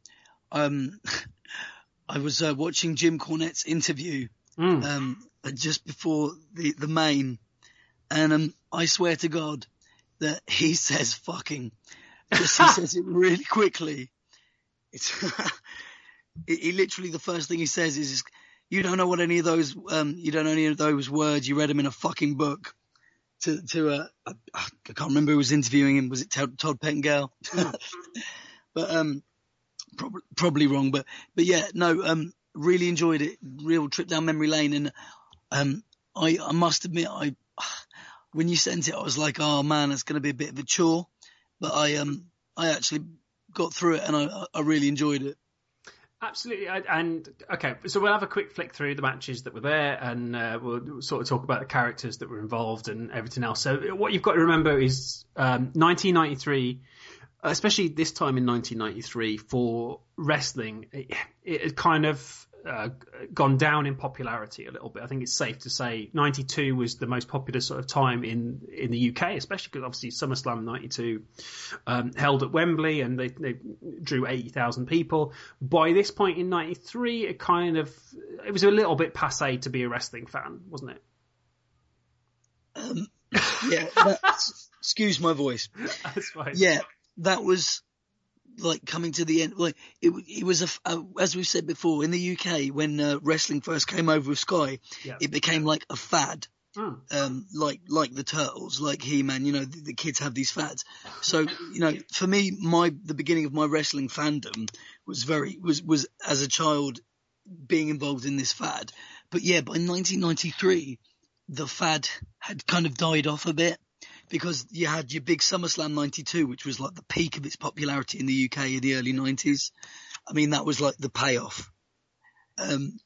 I was watching Jim Cornette's interview just before the main. And I swear to God that he says fucking. Just he says it really quickly. It's he literally, the first thing he says is, "You don't know what any of those you don't know any of those words. You read them in a fucking book." I can't remember who was interviewing him. Was it Todd Pettengill? But probably wrong. But yeah, no. Really enjoyed it. Real trip down memory lane. And I must admit, when you sent it, I was like, oh man, it's going to be a bit of a chore. But I actually got through it, and I really enjoyed it. Absolutely. And okay, so we'll have a quick flick through the matches that were there, and we'll sort of talk about the characters that were involved and everything else. So what you've got to remember is 1993, especially this time in 1993 for wrestling, it kind of gone down in popularity a little bit. I think it's safe to say 92 was the most popular sort of time in the UK, especially because obviously SummerSlam 92 held at Wembley, and they drew 80,000 people. By this point in 93, it was a little bit passé to be a wrestling fan, wasn't it? Yeah, excuse my voice. That's fine. Yeah, that was like coming to the end. Like it was as we said before, in the UK when wrestling first came over with Sky, it became like a fad. Like the Turtles, like He-Man, the kids have these fads. So, for me, the beginning of my wrestling fandom was as a child being involved in this fad. But yeah, by 1993, the fad had kind of died off a bit, because you had your big SummerSlam 92, which was like the peak of its popularity in the UK in the early 90s. I mean, that was like the payoff. And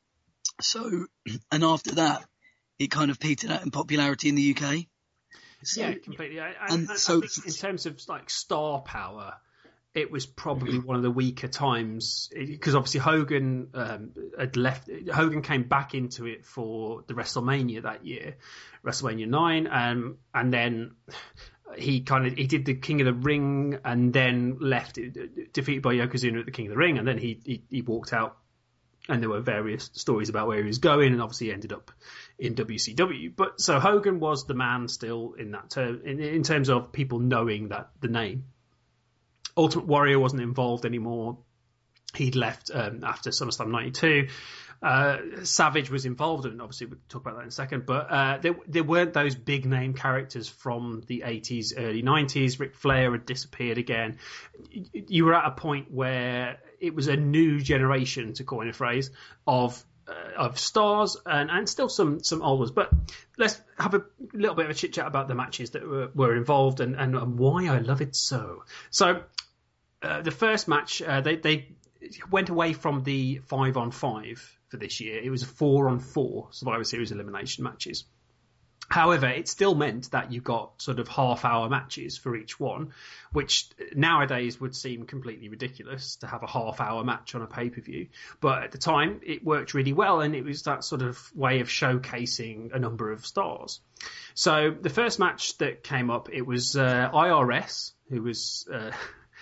after that, it kind of petered out in popularity in the UK. So, yeah, completely. And so, I think in terms of like star power, it was probably one of the weaker times, because obviously Hogan had left. Hogan came back into it for the WrestleMania that year, WrestleMania 9, and then he did the King of the Ring, and then left, defeated by Yokozuna at the King of the Ring, and then he walked out. And there were various stories about where he was going, and obviously ended up in WCW. But so Hogan was the man still in that term, in terms of people knowing that the name. Ultimate Warrior wasn't involved anymore. He'd left after SummerSlam 92. Savage was involved, and obviously we'll talk about that in a second. But there weren't those big name characters from the 80s, early 90s. Ric Flair had disappeared again. You were at a point where it was a new generation, to coin a phrase, of stars and still some old ones. But let's have a little bit of a chit chat about the matches that were involved and why I love it so. So the first match, they went away from the 5-on-5 for this year. It was a 4-on-4 Survivor Series elimination matches. However, it still meant that you got sort of half-hour matches for each one, which nowadays would seem completely ridiculous to have a half-hour match on a pay-per-view. But at the time, it worked really well, and it was that sort of way of showcasing a number of stars. So the first match that came up, it was IRS, who was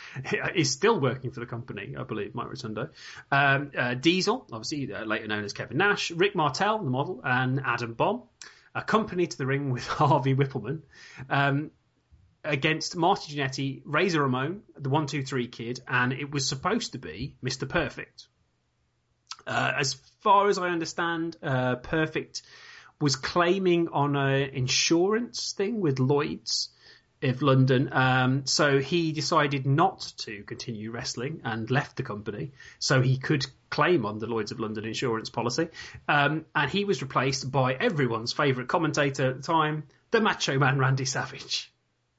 is still working for the company, I believe, Mike Rotundo. Diesel, obviously later known as Kevin Nash, Rick Martel, the model, and Adam Bomb, accompanied to the ring with Harvey Whippleman, against Marty Jannetty, Razor Ramon, the 1-2-3 Kid, and it was supposed to be Mr. Perfect. As far as I understand, Perfect was claiming on an insurance thing with Lloyd's of London, so he decided not to continue wrestling and left the company so he could claim on the Lloyd's of London insurance policy, and he was replaced by everyone's favourite commentator at the time, the Macho Man Randy Savage.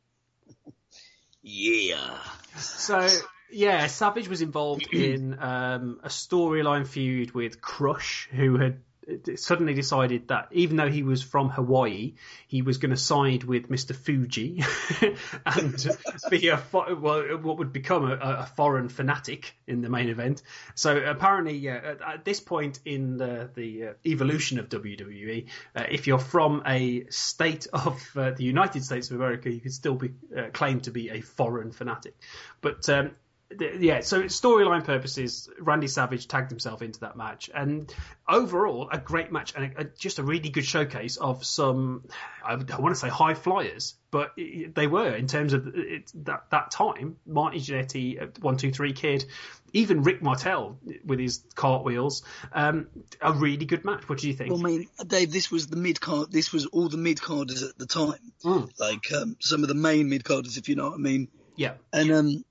Yeah. So, yeah, Savage was involved in a storyline feud with Crush, who had suddenly decided that even though he was from Hawaii, he was going to side with Mr. Fuji and be what would become a foreign fanatic in the main event. So apparently, at this point in the evolution of WWE, if you're from a state of the United States of America, you could still be claimed to be a foreign fanatic. But so storyline purposes, Randy Savage tagged himself into that match, and overall a great match and just a really good showcase of some, I want to say high flyers, but they were in terms of that time. Marty Jannetty, 1-2-3 Kid, even Rick Martel with his cartwheels, a really good match. What do you think? Well, I mean, Dave, this was the mid-card. This was all the mid-carders at the time, like some of the main mid-carders, if you know what I mean. Yeah, and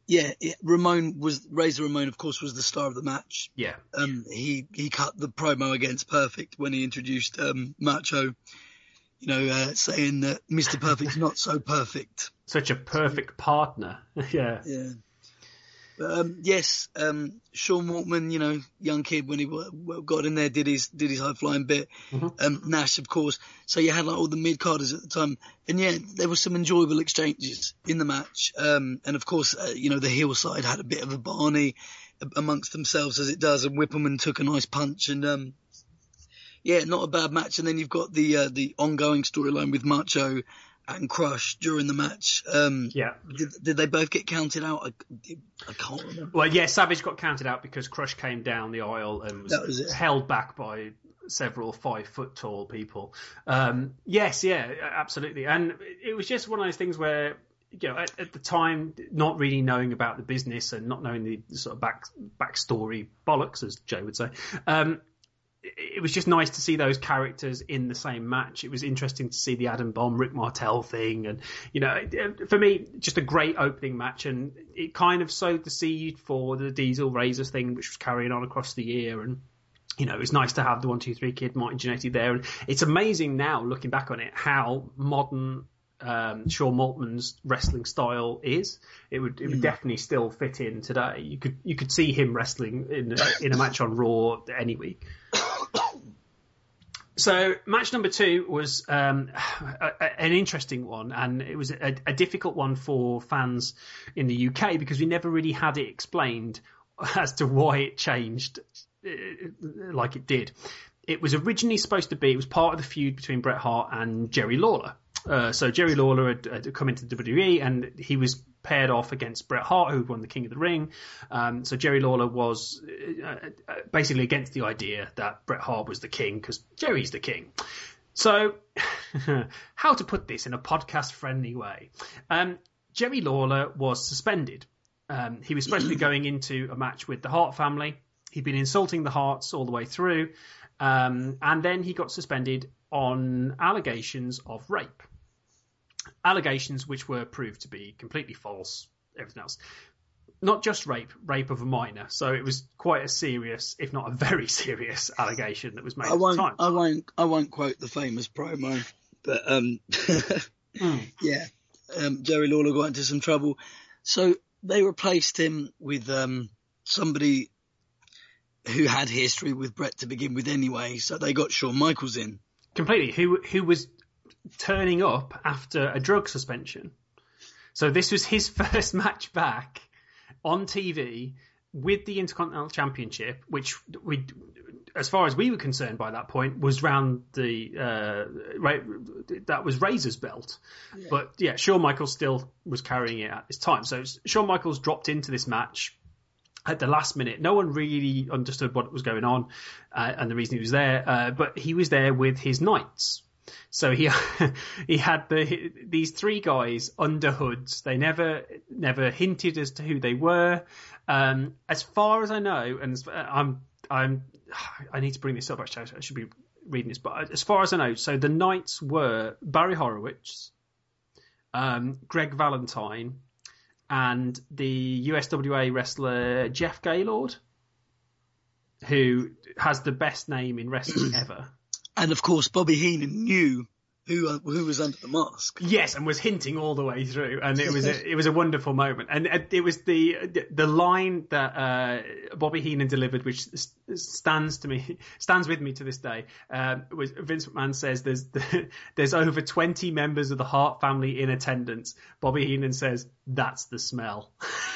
Razor Ramon, of course, was the star of the match. Yeah. He cut the promo against Perfect when he introduced Macho, saying that Mr. Perfect's not so perfect. Such a perfect partner. Yeah. Yeah. But, yes, Sean Waltman, young kid when he got in there, did his high flying bit. Mm-hmm. Nash, of course. So you had like all the mid carders at the time, and yeah, there were some enjoyable exchanges in the match. And of course, the heel side had a bit of a Barney amongst themselves as it does, and Whippleman took a nice punch, and not a bad match. And then you've got the ongoing storyline with Macho and Crush during the match. Did they both get counted out? I can't remember. Well, yeah, Savage got counted out because Crush came down the aisle and was held back by several 5 foot tall people. Yes, absolutely. And it was just one of those things where, at the time, not really knowing about the business and not knowing the sort of backstory bollocks, as Joe would say, it was just nice to see those characters in the same match. It was interesting to see the Adam Bomb, Rick Martel thing. And, for me, just a great opening match. And it kind of sowed the seed for the Diesel Razor thing, which was carrying on across the year. And, it was nice to have the 1-2-3 Kid, Marty Jannetty there. And it's amazing now, looking back on it, how modern Sean Maltman's wrestling style is. It would definitely still fit in today. You could see him wrestling in a match on Raw any week. So match number 2 was an interesting one, and it was a difficult one for fans in the UK because we never really had it explained as to why it changed like it did. It was originally supposed to be, it was part of the feud between Bret Hart and Jerry Lawler. So Jerry Lawler had come into WWE and he was paired off against Bret Hart, who won the King of the Ring. So Jerry Lawler was basically against the idea that Bret Hart was the king because Jerry's the king. So how to put this in a podcast-friendly way? Jerry Lawler was suspended. He was supposed to be going into a match with the Hart family. He'd been insulting the Harts all the way through. And then he got suspended on allegations of rape. Allegations which were proved to be completely false, everything else. Not just rape of a minor. So it was quite a serious, if not a very serious, allegation that was made at the time. I won't quote the famous promo, but Jerry Lawler got into some trouble. So they replaced him with somebody who had history with Bret to begin with anyway. So they got Shawn Michaels in. Completely. Who was turning up after a drug suspension. So this was his first match back on TV with the Intercontinental Championship, which we, as far as we were concerned by that point, was round the that was Razor's belt. Yeah. But yeah, Shawn Michaels still was carrying it at this time. So Shawn Michaels dropped into this match at the last minute. No one really understood what was going on and the reason he was there, but he was there with his knights. So he had these three guys under hoods. They never hinted as to who they were. As far as I know, and I need to bring this up. Actually, I should be reading this. But as far as I know, so the knights were Barry Horowitz, Greg Valentine, and the USWA wrestler Jeff Gaylord, who has the best name in wrestling ever. And of course, Bobby Heenan knew who was under the mask. Yes, and was hinting all the way through, and it was a wonderful moment. And it was the line that Bobby Heenan delivered, which stands with me to this day. Was Vince McMahon says there's over 20 members of the Hart family in attendance. Bobby Heenan says, "That's the smell."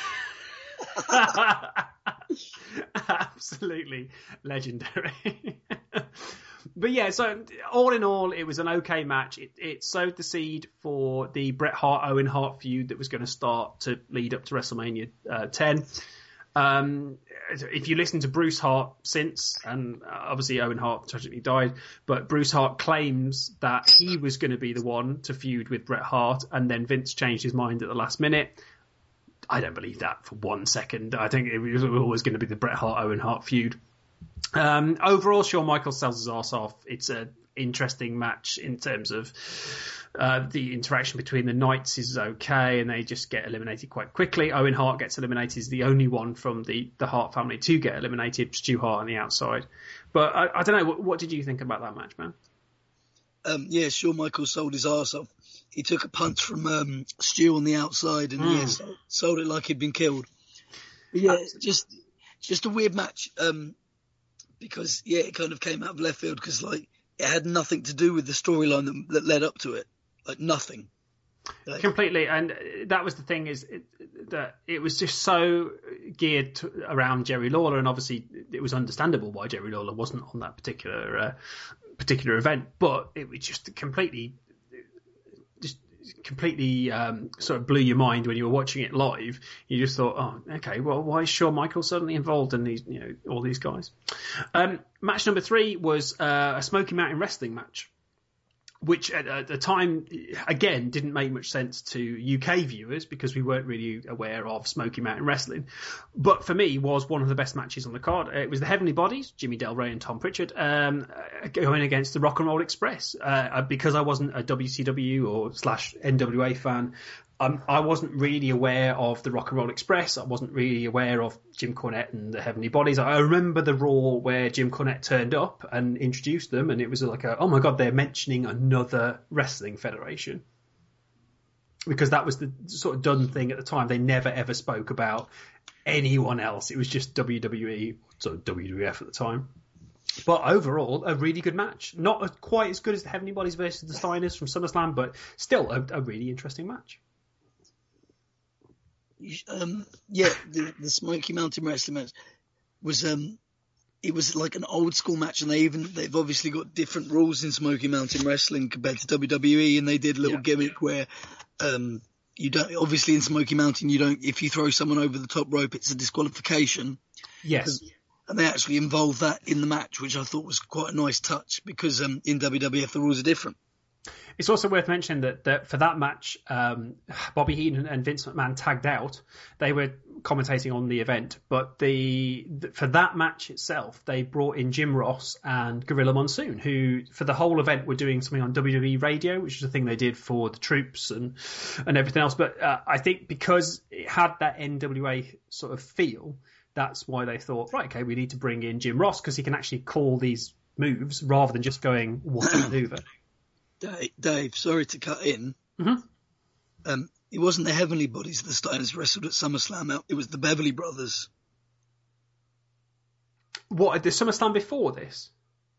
Absolutely legendary. But yeah, so all in all, it was an okay match. It sowed the seed for the Bret Hart-Owen Hart feud that was going to start to lead up to WrestleMania 10. If you listen to Bruce Hart since, and obviously Owen Hart tragically died, but Bruce Hart claims that he was going to be the one to feud with Bret Hart, and then Vince changed his mind at the last minute. I don't believe that for 1 second. I think it was always going to be the Bret Hart-Owen Hart feud. Overall, Shawn Michaels sells his arse off. It's an interesting match in terms of the interaction between the Knights is okay, and they just get eliminated quite quickly. Owen Hart gets eliminated. He's the only one from the Hart family to get eliminated. Stu Hart on the outside. But I don't know. What did you think about that match, man? Yeah, Shawn Michaels sold his arse off. He took a punch from Stu on the outside and sold it like he'd been killed. But yeah, just a weird match. Because it kind of came out of left field because it had nothing to do with the storyline that led up to it, nothing. Completely, and that was the thing that it was just so geared around Jerry Lawler, and obviously it was understandable why Jerry Lawler wasn't on that particular event, but it was just completely sort of blew your mind when you were watching it live. You just thought, oh, okay, well, why is Shawn Michaels suddenly involved in these, all these guys? Match number 3 was a Smoky Mountain Wrestling match, which at the time, again, didn't make much sense to UK viewers because we weren't really aware of Smoky Mountain Wrestling. But for me, was one of the best matches on the card. It was the Heavenly Bodies, Jimmy Del Rey and Tom Pritchard, going against the Rock and Roll Express. Because I wasn't a WCW or /NWA fan, I wasn't really aware of the Rock and Roll Express. I wasn't really aware of Jim Cornette and the Heavenly Bodies. I remember the Raw where Jim Cornette turned up and introduced them, and it was like, oh my God, they're mentioning another wrestling federation. Because that was the sort of done thing at the time. They never ever spoke about anyone else. It was just WWE, sort of WWF at the time. But overall, a really good match. Not quite as good as the Heavenly Bodies versus the Steiners from SummerSlam, but still a really interesting match. The Smoky Mountain Wrestling match was it was like an old school match, and they've obviously got different rules in Smoky Mountain Wrestling compared to WWE, and they did a little gimmick where you don't, obviously in Smoky Mountain you don't, if you throw someone over the top rope it's a disqualification. Yes. And they actually involved that in the match, which I thought was quite a nice touch because in WWF the rules are different. It's also worth mentioning that for that match, Bobby Heenan and Vince McMahon tagged out. They were commentating on the event, but for that match itself, they brought in Jim Ross and Gorilla Monsoon, who for the whole event were doing something on WWE Radio, which is a thing they did for the troops and everything else. But I think because it had that NWA sort of feel, that's why they thought, right, okay, we need to bring in Jim Ross because he can actually call these moves rather than just going, what a maneuver. Dave, sorry to cut in. Mm-hmm. It wasn't the Heavenly Bodies the Steiners wrestled at SummerSlam. It was the Beverly Brothers. What, the SummerSlam before this?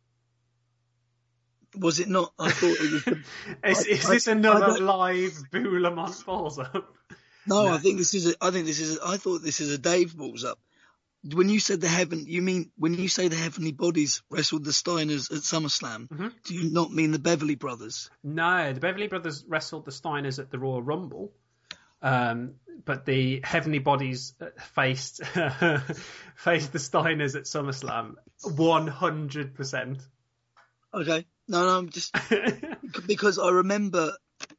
Was it not? I thought it was. Is this another live Boo Lamont Balls Up? No, I thought this is a Dave Balls Up. when you said you mean when you say the Heavenly Bodies wrestled the Steiners at SummerSlam? Mm-hmm. Do you not mean the Beverly Brothers? No, the Beverly Brothers wrestled the Steiners at the Royal Rumble, but the Heavenly Bodies faced faced the Steiners at SummerSlam 100%. Okay, no, I'm just because I remember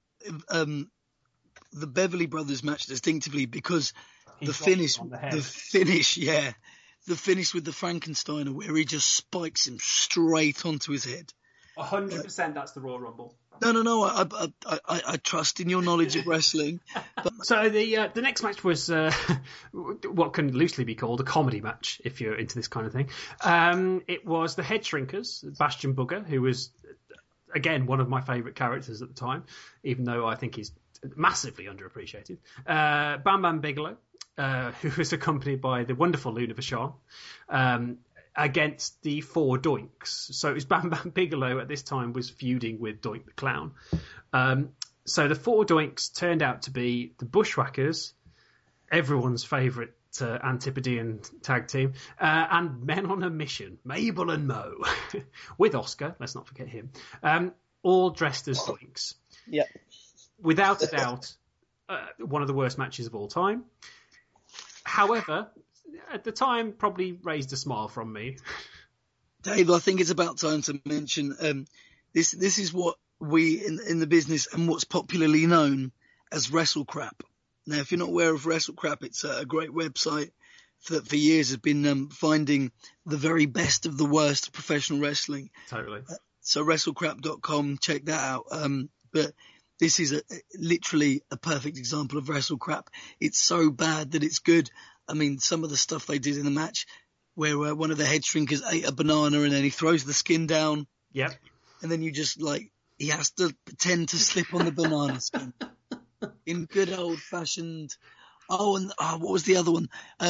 the Beverly Brothers match distinctively because the finish with the Frankensteiner where he just spikes him straight onto his head. 100% that's the Royal Rumble. No, I trust in your knowledge of wrestling. So the next match was what can loosely be called a comedy match, if you're into this kind of thing. It was the Head Shrinkers, Bastion Booger, who was, again, one of my favourite characters at the time, even though I think he's massively underappreciated. Bam Bam Bigelow, who was accompanied by the wonderful Luna Vachon, against the Four Doinks. So it was Bam Bam Bigelow at this time was feuding with Doink the Clown. So the Four Doinks turned out to be the Bushwhackers, everyone's favourite Antipodean tag team, and Men on a Mission, Mabel and Mo, with Oscar, let's not forget him, all dressed as Doinks. Yeah. Without a doubt, one of the worst matches of all time. However, at the time, probably raised a smile from me. Dave, I think it's about time to mention this is what we in the business and what's popularly known as WrestleCrap. Now, if you're not aware of WrestleCrap, it's a great website that for years has been finding the very best of the worst of professional wrestling. Totally. So WrestleCrap.com, check that out. But this is literally a perfect example of WrestleCrap. It's so bad that it's good. I mean, some of the stuff they did in the match where one of the Head Shrinkers ate a banana and then he throws the skin down. Yep. And then you just he has to pretend to slip on the banana skin in good old fashioned. What was the other one?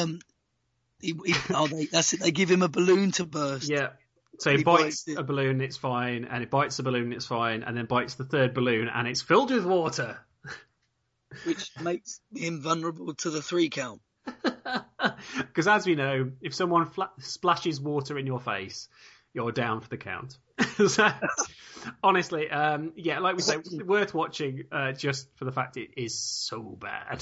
That's it. They give him a balloon to burst. Yeah. So he bites a balloon, it's fine, and it bites the balloon, it's fine, and then bites the third balloon, and it's filled with water. Which makes him vulnerable to the 3 count. Because as we know, if someone splashes water in your face, you're down for the count. So, honestly, like we say, worth watching just for the fact it is so bad.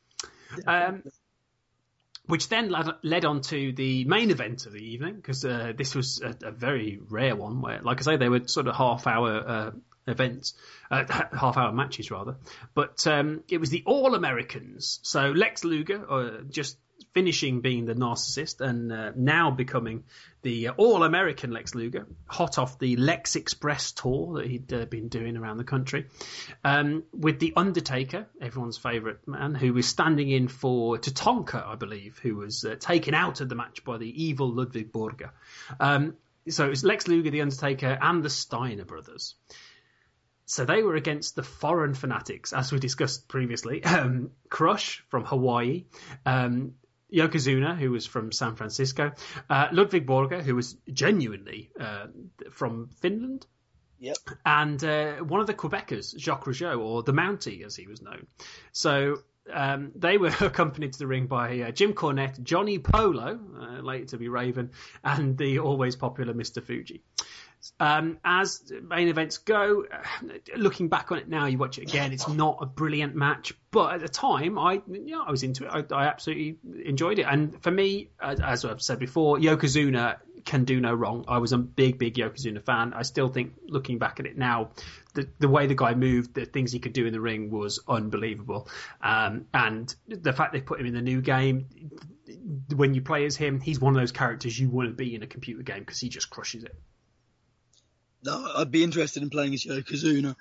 Which then led on to the main event of the evening, because this was a very rare one where, like I say, they were sort of half-hour events, half-hour matches rather. But it was the All-Americans. So Lex Luger, just finishing being the narcissist and now becoming the All-American Lex Luger, hot off the Lex Express tour that he'd been doing around the country, with The Undertaker, everyone's favourite man, who was standing in for Tatanka, I believe, who was taken out of the match by the evil Ludwig Borga. So it was Lex Luger, The Undertaker, and the Steiner brothers. So they were against the Foreign Fanatics, as we discussed previously. Crush from Hawaii, Yokozuna, who was from San Francisco, Ludwig Borga, who was genuinely from Finland, yep, and one of the Quebecers, Jacques Rougeau, or the Mountie, as he was known. So they were accompanied to the ring by Jim Cornette, Johnny Polo, later to be Raven, and the always popular Mr. Fuji. As main events go, looking back on it now, you watch it again, it's not a brilliant match, but at the time, I was into it. I absolutely enjoyed it. And for me, as I've said before, Yokozuna can do no wrong. I was a big Yokozuna fan. I still think, looking back at it now, the way the guy moved, the things he could do in the ring was unbelievable. And the fact they put him in the new game, when you play as him, he's one of those characters you want to be in a computer game because he just crushes it. No, I'd be interested in playing as Yokozuna.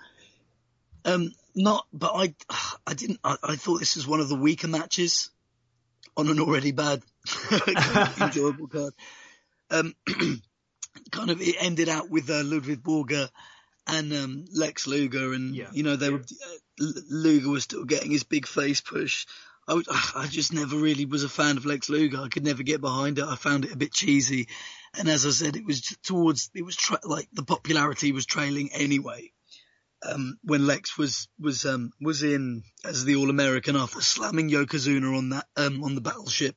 But I didn't. I thought this was one of the weaker matches on an already bad, enjoyable card. Kind of, it ended out with Ludwig Borga and Lex Luger, and were Luger was still getting his big face push. I just never really was a fan of Lex Luger. I could never get behind it. I found it a bit cheesy. And as I said, it was the popularity was trailing anyway. When Lex was in as the All-American after slamming Yokozuna on that, on the battleship.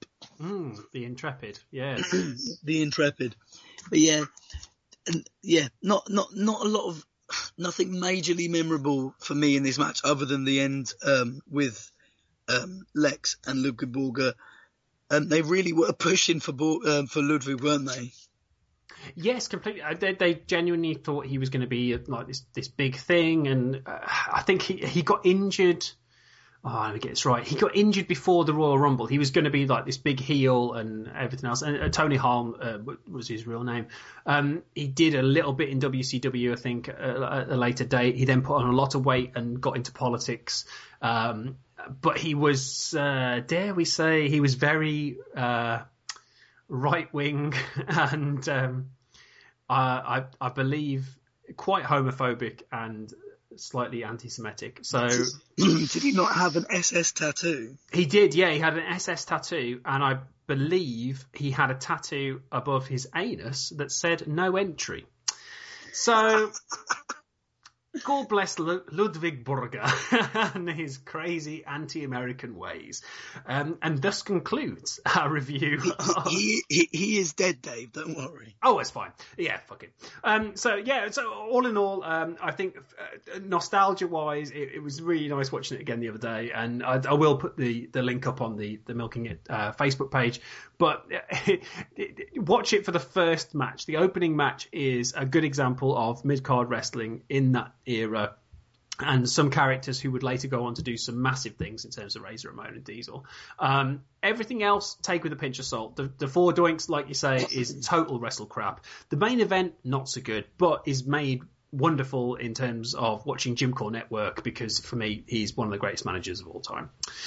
The Intrepid, yes. The Intrepid. But yeah, and yeah, not a lot of, nothing majorly memorable for me in this match other than the end with Lex and Ludwig Borger. They really were pushing for Ludwig, weren't they? Yes, completely. They genuinely thought he was going to be like this big thing, and I think he got injured. Oh, let me get this right. He got injured before the Royal Rumble. He was going to be like this big heel and everything else. And Tony Harm was his real name. He did a little bit in WCW, I think, at a later date. He then put on a lot of weight and got into politics. But he was, dare we say, he was very right wing and I believe quite homophobic and slightly anti-Semitic. So did he not have an SS tattoo? He did, yeah. He had an SS tattoo, and I believe he had a tattoo above his anus that said "no entry." So God bless Ludwig Borger and his crazy anti-American ways. And thus concludes our review. He is dead, Dave, don't worry. Oh, it's fine. Yeah, fuck it. So all in all, I think nostalgia-wise, it was really nice watching it again the other day. And I will put the link up on the Milking It Facebook page. But watch it for the first match. The opening match is a good example of mid-card wrestling in that era, and some characters who would later go on to do some massive things in terms of Razor Ramon and Diesel. Everything else, take with a pinch of salt. The Four Doinks, like you say, is total wrestle crap. The main event, not so good, but is made wonderful in terms of watching Jim Cornette work, because for me, he's one of the greatest managers of all time.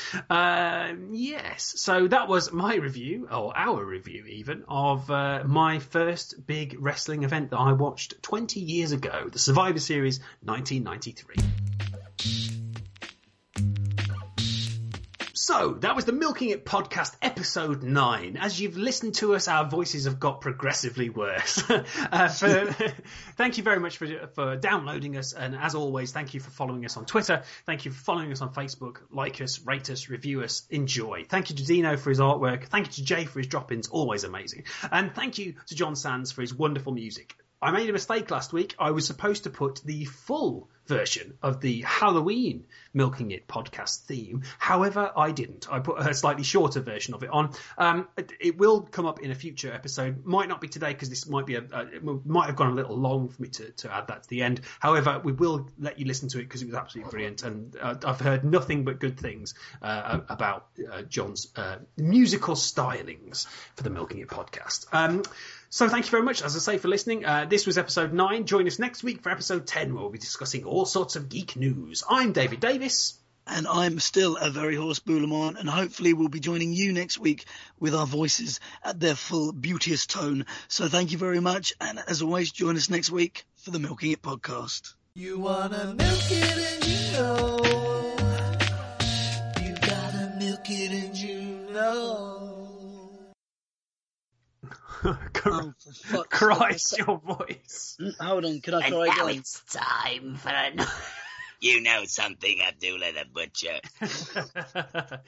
Yes, so that was my review, or our review even, of my first big wrestling event that I watched 20 years ago, the Survivor Series 1993. So, that was the Milking It podcast, episode 9. As you've listened to us, our voices have got progressively worse. Thank you very much for downloading us, and as always, thank you for following us on Twitter. Thank you for following us on Facebook. Like us, rate us, review us, enjoy. Thank you to Dino for his artwork. Thank you to Jay for his drop-ins, always amazing. And thank you to John Sands for his wonderful music. I made a mistake last week. I was supposed to put the full version of the Halloween Milking It podcast theme. However, I didn't. I put a slightly shorter version of it on. It will come up in a future episode. Might not be today, because this might be it might have gone a little long for me to add that to the end. However, we will let you listen to it because it was absolutely brilliant, and I've heard nothing but good things about John's musical stylings for the Milking It podcast. So thank you very much, as I say, for listening. This was episode 9. Join us next week for episode 10, where we'll be discussing all sorts of geek news. I'm David Davis. And I'm still a very Horse Boulemon, and hopefully we'll be joining you next week with our voices at their full beauteous tone. So thank you very much, and as always, join us next week for the Milking It podcast. You wanna milk it and you know. You gotta milk it and you know. Christ, your voice. Hold on, can I And try now again? it's time for another... You know something, Abdullah the Butcher.